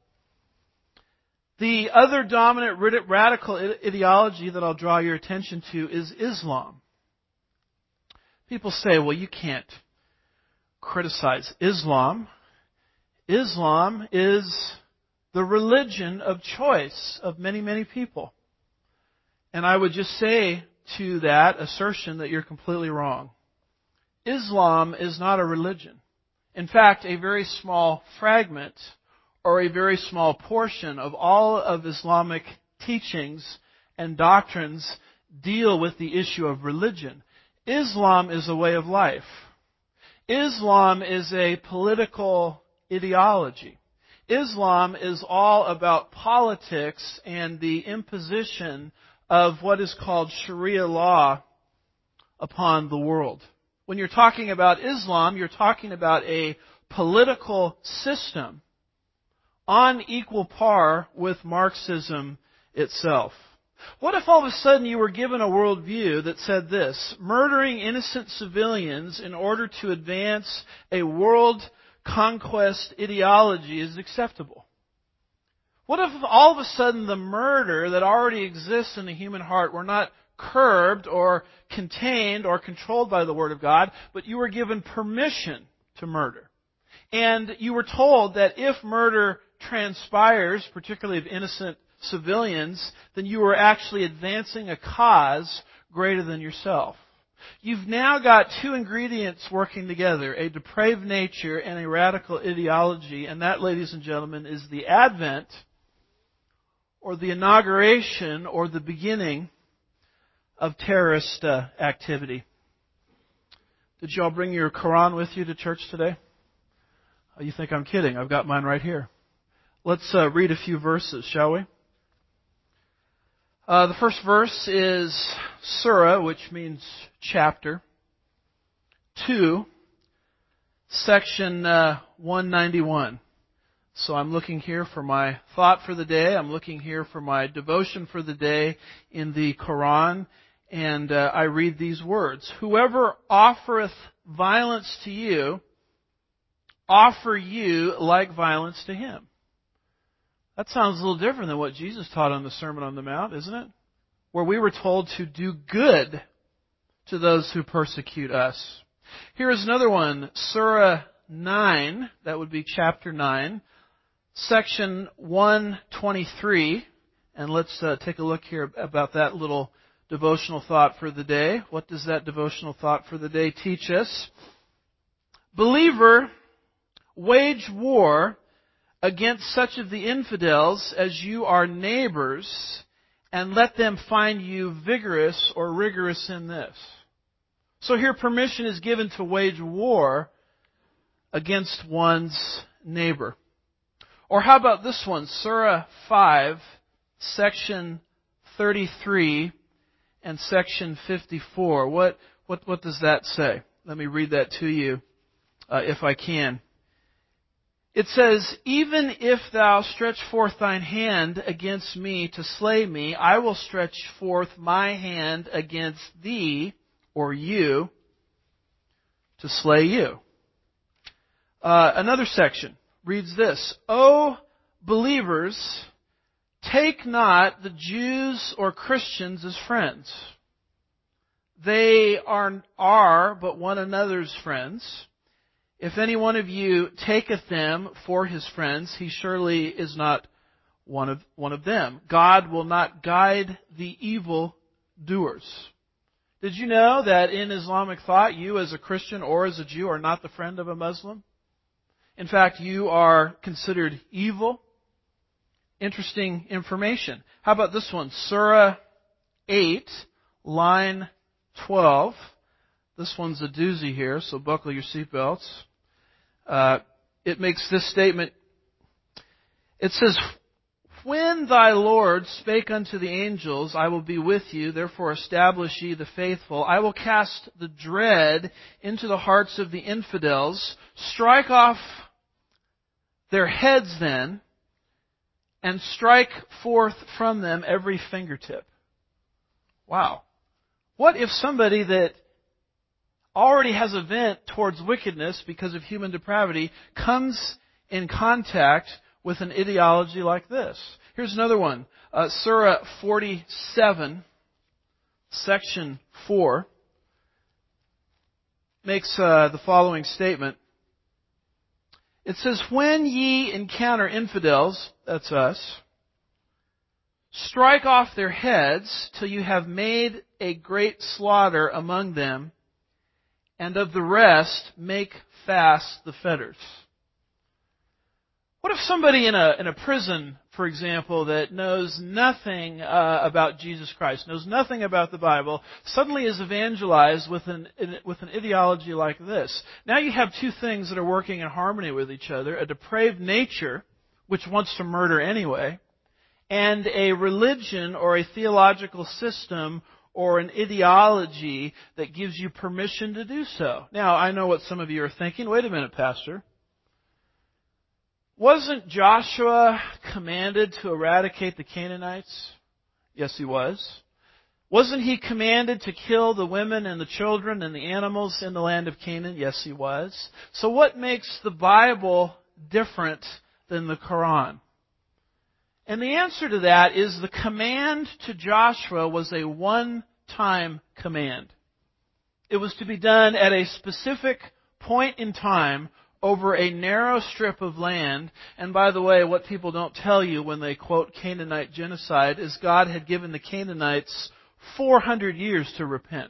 The other dominant radical ideology that I'll draw your attention to is Islam. People say, well, you can't criticize Islam. Islam is the religion of choice of many, many people. And I would just say to that assertion that you're completely wrong. Islam is not a religion. In fact, a very small fragment or a very small portion of all of Islamic teachings and doctrines deal with the issue of religion. Islam is a way of life. Islam is a political ideology. Islam is all about politics and the imposition of what is called Sharia law upon the world. When you're talking about Islam, you're talking about a political system on equal par with Marxism itself. What if all of a sudden you were given a worldview that said this: murdering innocent civilians in order to advance a world conquest ideology is acceptable? What if all of a sudden the murder that already exists in the human heart were not curbed or contained or controlled by the Word of God, but you were given permission to murder? And you were told that if murder transpires, particularly of innocent civilians, then you were actually advancing a cause greater than yourself. You've now got two ingredients working together, a depraved nature and a radical ideology, and that, ladies and gentlemen, is the advent or the inauguration or the beginning of terrorist uh, activity. Did you all bring your Quran with you to church today? Oh, you think I'm kidding? I've got mine right here. Let's uh, read a few verses, shall we? Uh, the first verse is Surah, which means chapter, two, section uh, one ninety-one. So I'm looking here for my thought for the day. I'm looking here for my devotion for the day in the Quran. And uh, I read these words: whoever offereth violence to you, offer you like violence to him. That sounds a little different than what Jesus taught on the Sermon on the Mount, isn't it? Where we were told to do good to those who persecute us. Here is another one, Surah nine, that would be chapter nine, section one twenty-three. And let's uh, take a look here about that little devotional thought for the day. What does that devotional thought for the day teach us? Believer, wage war against such of the infidels as you are neighbors, and let them find you vigorous or rigorous in this. So here permission is given to wage war against one's neighbor. Or how about this one, Surah five, section thirty-three and section fifty-four. What, what, what does that say? Let me read that to you, uh, if I can. It says, even if thou stretch forth thine hand against me to slay me, I will stretch forth my hand against thee, or you, to slay you. Uh, another section reads this, O believers, take not the Jews or Christians as friends. They are, are but one another's friends. If any one of you taketh them for his friends, he surely is not one of, one of them. God will not guide the evil doers. Did you know that in Islamic thought, you as a Christian or as a Jew are not the friend of a Muslim? In fact, you are considered evil. Interesting information. How about this one? Surah eight, line twelve. This one's a doozy here, so buckle your seatbelts. Uh, it makes this statement. It says, when thy Lord spake unto the angels, I will be with you, therefore establish ye the faithful. I will cast the dread into the hearts of the infidels. Strike off their heads then, and strike forth from them every fingertip. Wow. What if somebody that already has a vent towards wickedness because of human depravity comes in contact with an ideology like this? Here's another one. Uh, Surah forty-seven, section four, makes uh, the following statement. It says, when ye encounter infidels, that's us, strike off their heads till you have made a great slaughter among them, and of the rest make fast the fetters. What if somebody in a in a prison, for example, that knows nothing uh, about Jesus Christ, knows nothing about the Bible, suddenly is evangelized with an with an ideology like this? Now you have two things that are working in harmony with each other: a depraved nature, which wants to murder anyway, and a religion or a theological system or an ideology that gives you permission to do so. Now, I know what some of you are thinking. Wait a minute, Pastor. Wasn't Joshua commanded to eradicate the Canaanites? Yes, he was. Wasn't he commanded to kill the women and the children and the animals in the land of Canaan? Yes, he was. So what makes the Bible different than the Quran? And the answer to that is the command to Joshua was a one-time command. It was to be done at a specific point in time over a narrow strip of land. And by the way, what people don't tell you when they quote Canaanite genocide is God had given the Canaanites four hundred years to repent.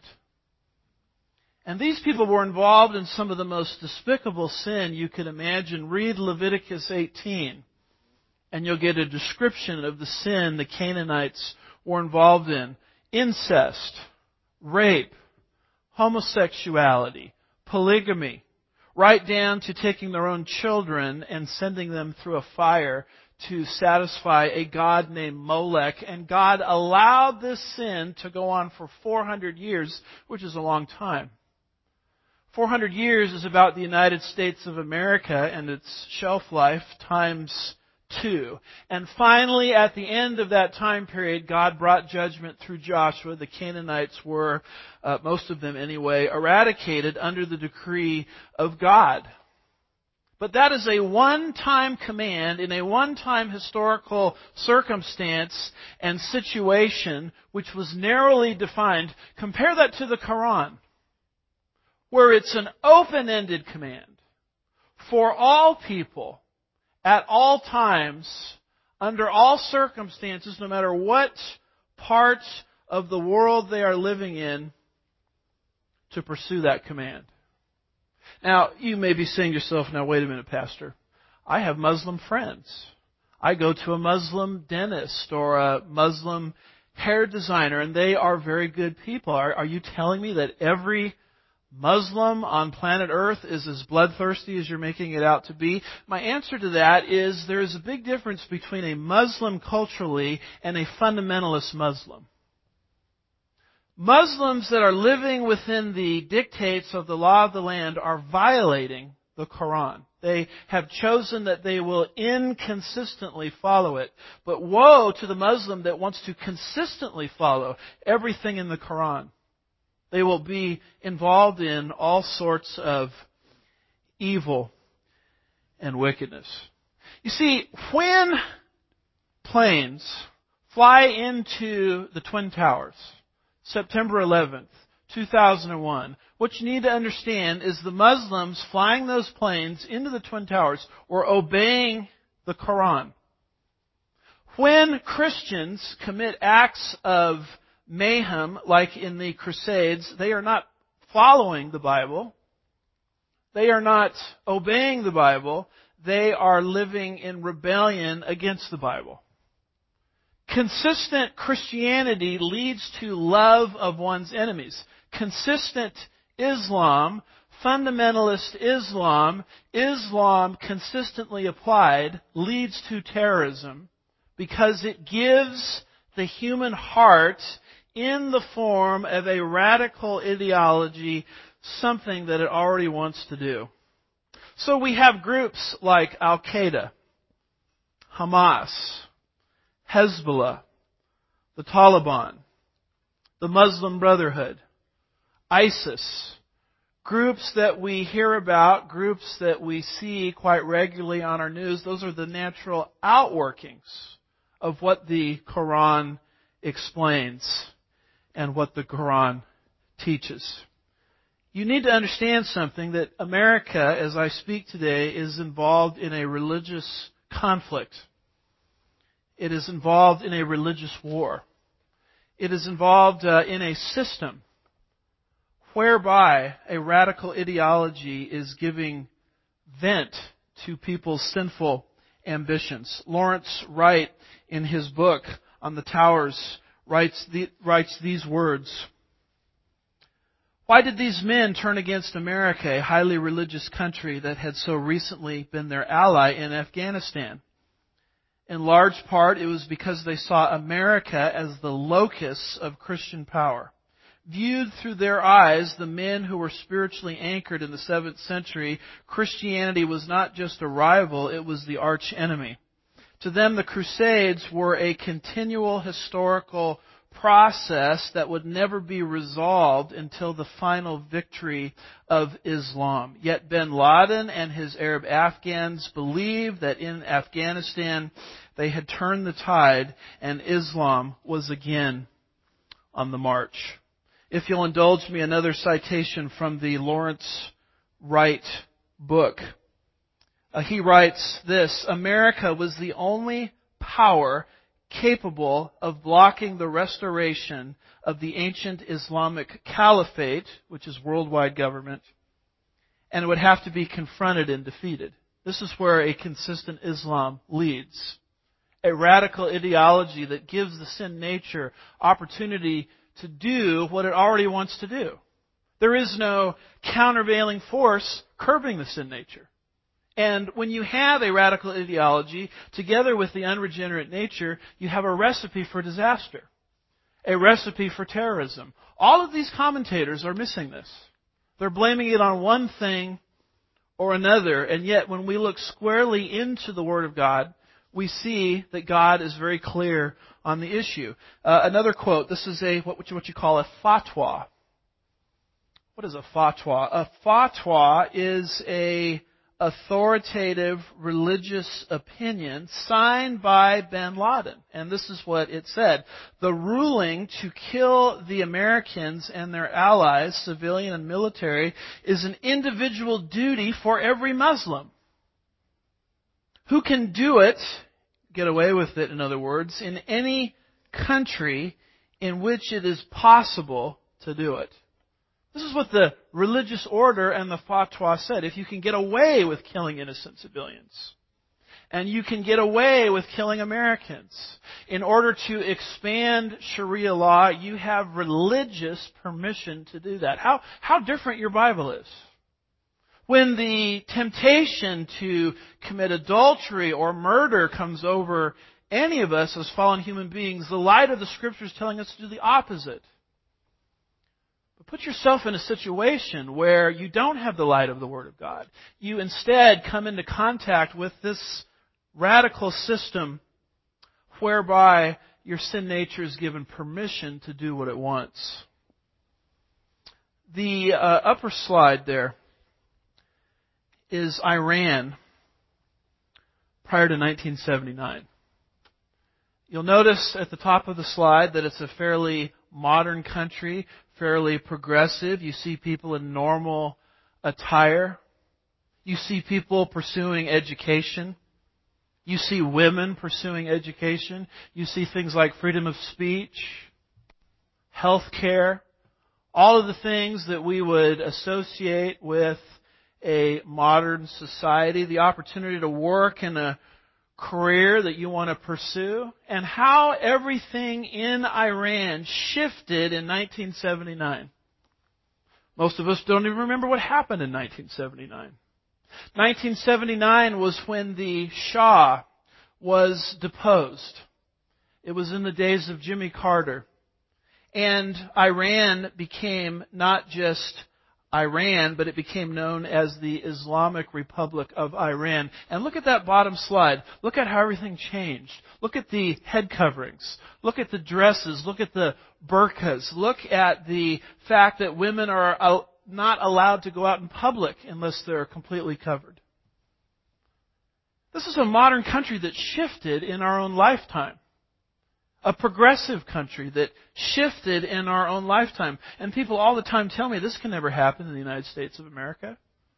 And these people were involved in some of the most despicable sin you could imagine. Read Leviticus eighteen. And you'll get a description of the sin the Canaanites were involved in. Incest, rape, homosexuality, polygamy, right down to taking their own children and sending them through a fire to satisfy a god named Molech. And God allowed this sin to go on for four hundred years, which is a long time. four hundred years is about the United States of America and its shelf life times two. And finally, at the end of that time period, God brought judgment through Joshua. The Canaanites were, uh, most of them anyway, eradicated under the decree of God. But that is a one-time command in a one-time historical circumstance and situation which was narrowly defined. Compare that to the Quran, where it's an open-ended command for all people, at all times, under all circumstances, no matter what part of the world they are living in, to pursue that command. Now, you may be saying to yourself, now wait a minute, Pastor. I have Muslim friends. I go to a Muslim dentist or a Muslim hair designer, and they are very good people. Are, are you telling me that every Muslim on planet Earth is as bloodthirsty as you're making it out to be? My answer to that is there is a big difference between a Muslim culturally and a fundamentalist Muslim. Muslims that are living within the dictates of the law of the land are violating the the Quran. They have chosen that they will inconsistently follow it. But woe to the Muslim that wants to consistently follow everything in the Quran. They will be involved in all sorts of evil and wickedness. You see, when planes fly into the Twin Towers, September eleventh, two thousand one, what you need to understand is the Muslims flying those planes into the Twin Towers were obeying the Quran. When Christians commit acts of mayhem, like in the Crusades, they are not following the Bible. They are not obeying the Bible. They are living in rebellion against the Bible. Consistent Christianity leads to love of one's enemies. Consistent Islam, fundamentalist Islam, Islam consistently applied leads to terrorism because it gives the human heart in the form of a radical ideology something that it already wants to do. So we have groups like Al-Qaeda, Hamas, Hezbollah, the Taliban, the Muslim Brotherhood, ISIS, groups that we hear about, groups that we see quite regularly on our news. Those are the natural outworkings of what the Quran explains and what the Quran teaches. You need to understand something, that America, as I speak today, is involved in a religious conflict. It is involved in a religious war. It is involved uh, in a system whereby a radical ideology is giving vent to people's sinful ambitions. Lawrence Wright, in his book on the towers, writes, the, writes these words. Why did these men turn against America, a highly religious country that had so recently been their ally in Afghanistan? In large part, it was because they saw America as the locus of Christian power. Viewed through their eyes, the men who were spiritually anchored in the seventh century, Christianity was not just a rival, it was the arch enemy. To them, the Crusades were a continual historical process that would never be resolved until the final victory of Islam. Yet bin Laden and his Arab Afghans believed that in Afghanistan they had turned the tide and Islam was again on the march. If you'll indulge me, another citation from the Lawrence Wright book. Uh, he writes this: America was the only power capable of blocking the restoration of the ancient Islamic Caliphate, which is worldwide government, and it would have to be confronted and defeated. This is where a consistent Islam leads. A radical ideology that gives the sin nature opportunity to do what it already wants to do. There is no countervailing force curbing the sin nature. And when you have a radical ideology, together with the unregenerate nature, you have a recipe for disaster. A recipe for terrorism. All of these commentators are missing this. They're blaming it on one thing or another, and yet when we look squarely into the Word of God, we see that God is very clear on the issue. Uh, another quote, this is a what you, what you call a fatwa. What is a fatwa? A fatwa is a authoritative religious opinion signed by bin Laden. And this is what it said. The ruling to kill the Americans and their allies, civilian and military, is an individual duty for every Muslim. Who can do it, get away with it in other words, in any country in which it is possible to do it. This is what the religious order and the fatwa said. If you can get away with killing innocent civilians, and you can get away with killing Americans, in order to expand Sharia law, you have religious permission to do that. How, how different your Bible is. When the temptation to commit adultery or murder comes over any of us as fallen human beings, the light of the Scripture is telling us to do the opposite. Put yourself in a situation where you don't have the light of the Word of God. You instead come into contact with this radical system whereby your sin nature is given permission to do what it wants. The uh, upper slide there is Iran prior to nineteen seventy-nine. You'll notice at the top of the slide that it's a fairly modern country, fairly progressive. You see people in normal attire. You see people pursuing education. You see women pursuing education. You see things like freedom of speech, health care, all of the things that we would associate with a modern society, the opportunity to work in a career that you want to pursue, and how everything in Iran shifted in nineteen seventy-nine. Most of us don't even remember what happened in nineteen seventy-nine. nineteen seventy-nine was when the Shah was deposed. It was in the days of Jimmy Carter. And Iran became not just Iran, but it became known as the Islamic Republic of Iran. And look at that bottom slide. Look at how everything changed. Look at the head coverings. Look at the dresses. Look at the burqas. Look at the fact that women are not allowed to go out in public unless they're completely covered. This is a modern country that shifted in our own lifetime. A progressive country that shifted in our own lifetime. And people all the time tell me this can never happen in the United States of America.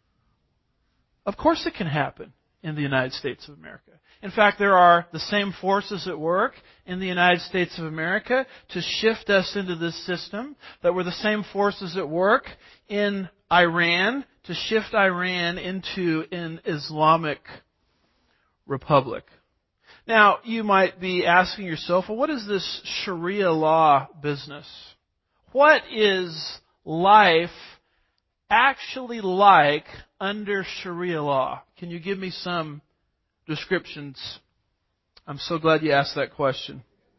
Of course it can happen in the United States of America. In fact, there are the same forces at work in the United States of America to shift us into this system that were the same forces at work in Iran to shift Iran into an Islamic republic. Now, you might be asking yourself, well, what is this Sharia law business? What is life actually like under Sharia law? Can you give me some descriptions? I'm so glad you asked that question.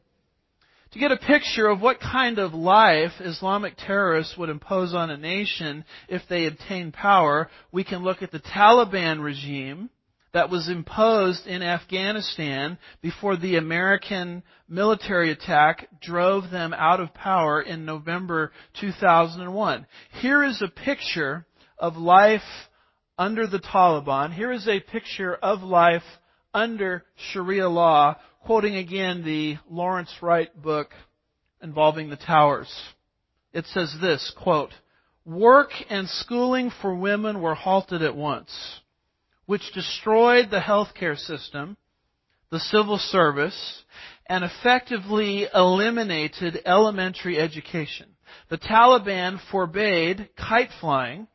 To get a picture of what kind of life Islamic terrorists would impose on a nation if they obtained power, we can look at the Taliban regime that was imposed in Afghanistan before the American military attack drove them out of power in November two thousand one. Here is a picture of life under the Taliban. Here is a picture of life under Sharia law, quoting again the Lawrence Wright book involving the towers. It says this, quote, "Work and schooling for women were halted at once, which destroyed the healthcare system, the civil service, and effectively eliminated elementary education. The Taliban forbade kite flying,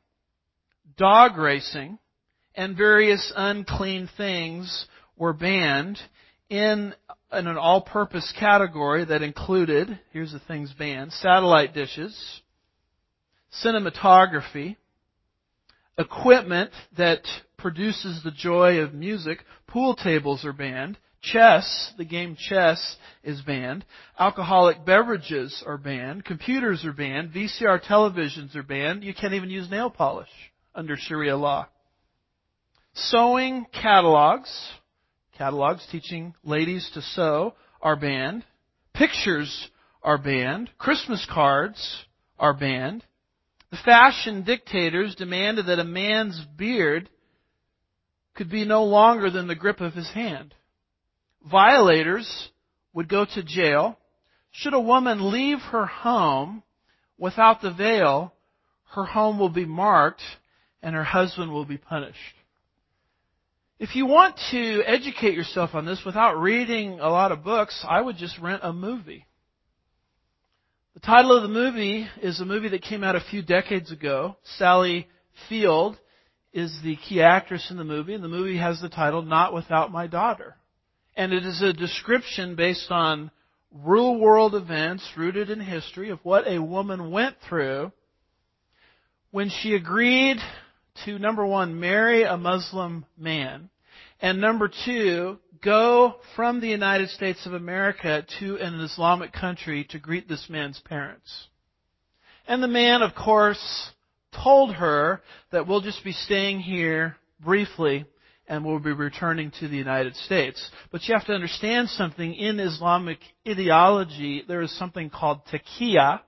dog racing, and various unclean things were banned in, in an all-purpose category that included, here's the things banned, satellite dishes, cinematography, equipment that produces the joy of music. Pool tables are banned. Chess, the game chess, is banned. Alcoholic beverages are banned. Computers are banned. V C R televisions are banned. You can't even use nail polish under Sharia law. Sewing catalogs, catalogs teaching ladies to sew, are banned. Pictures are banned. Christmas cards are banned. The fashion dictators demanded that a man's beard could be no longer than the grip of his hand. Violators would go to jail. Should a woman leave her home without the veil, her home will be marked and her husband will be punished. If you want to educate yourself on this without reading a lot of books, I would just rent a movie. The title of the movie is a movie that came out a few decades ago. Sally Field is the key actress in the movie, and the movie has the title Not Without My Daughter. And it is a description based on real-world events rooted in history of what a woman went through when she agreed to, number one, marry a Muslim man, and number two, go from the United States of America to an Islamic country to greet this man's parents. And the man, of course, told her that we'll just be staying here briefly and we'll be returning to the United States. But you have to understand something. In Islamic ideology, there is something called taqiyya.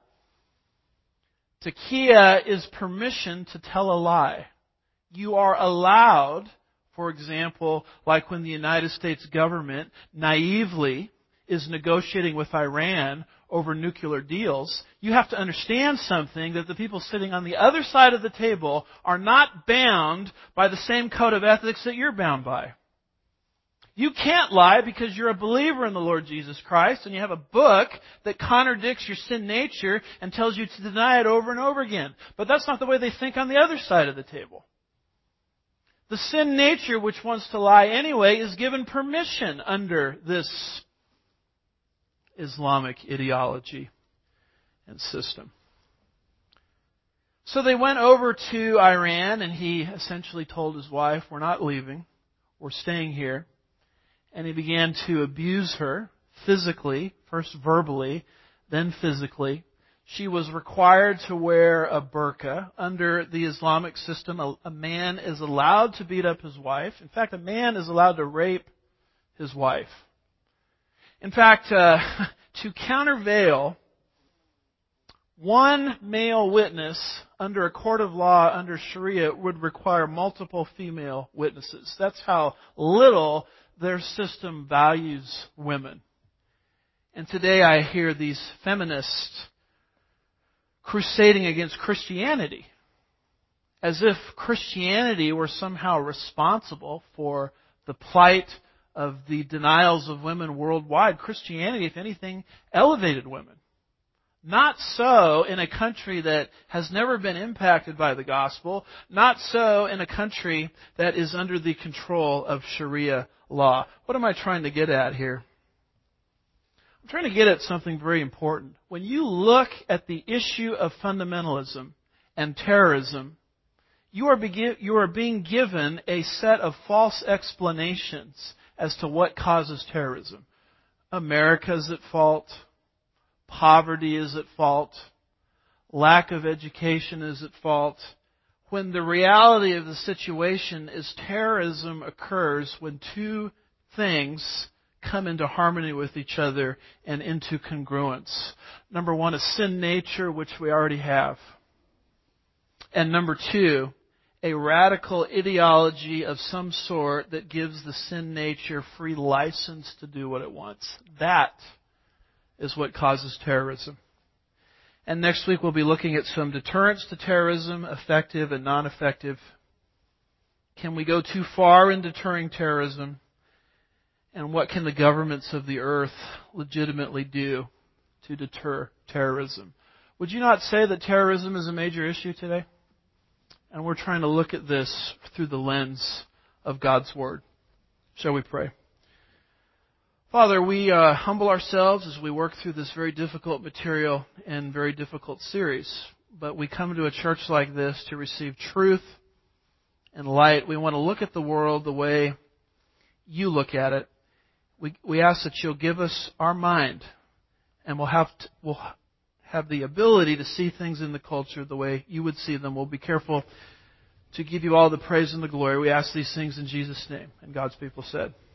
Taqiyya is permission to tell a lie. You are allowed, for example, like when the United States government naively is negotiating with Iran over nuclear deals, you have to understand something, that the people sitting on the other side of the table are not bound by the same code of ethics that you're bound by. You can't lie because you're a believer in the Lord Jesus Christ and you have a book that contradicts your sin nature and tells you to deny it over and over again. But that's not the way they think on the other side of the table. The sin nature, which wants to lie anyway, is given permission under this Islamic ideology and system. So they went over to Iran, and he essentially told his wife, we're not leaving, we're staying here. And he began to abuse her physically, first verbally, then physically. She was required to wear a burqa. Under the Islamic system, a, a man is allowed to beat up his wife. In fact, a man is allowed to rape his wife. In fact, uh, to countervail, one male witness under a court of law under Sharia would require multiple female witnesses. That's how little their system values women. And today I hear these feminists crusading against Christianity, as if Christianity were somehow responsible for the plight of the denials of women worldwide. Christianity, if anything, elevated women. Not so in a country that has never been impacted by the gospel. Not so in a country that is under the control of Sharia law. What am I trying to get at here? I'm trying to get at something very important. When you look at the issue of fundamentalism and terrorism, you are, begin, you are being given a set of false explanations as to what causes terrorism. America is at fault. Poverty is at fault. Lack of education is at fault. When the reality of the situation is terrorism occurs when two things come into harmony with each other and into congruence. Number one, a sin nature, which we already have. And number two, a radical ideology of some sort that gives the sin nature free license to do what it wants. That is what causes terrorism. And next week we'll be looking at some deterrents to terrorism, effective and non-effective. Can we go too far in deterring terrorism? And what can the governments of the earth legitimately do to deter terrorism? Would you not say that terrorism is a major issue today? And we're trying to look at this through the lens of God's Word. Shall we pray? Father, we uh, humble ourselves as we work through this very difficult material and very difficult series. But we come to a church like this to receive truth and light. We want to look at the world the way you look at it. We, we ask that you'll give us our mind, and we'll have to, we'll have the ability to see things in the culture the way you would see them. We'll be careful to give you all the praise and the glory. We ask these things in Jesus' name. And God's people said.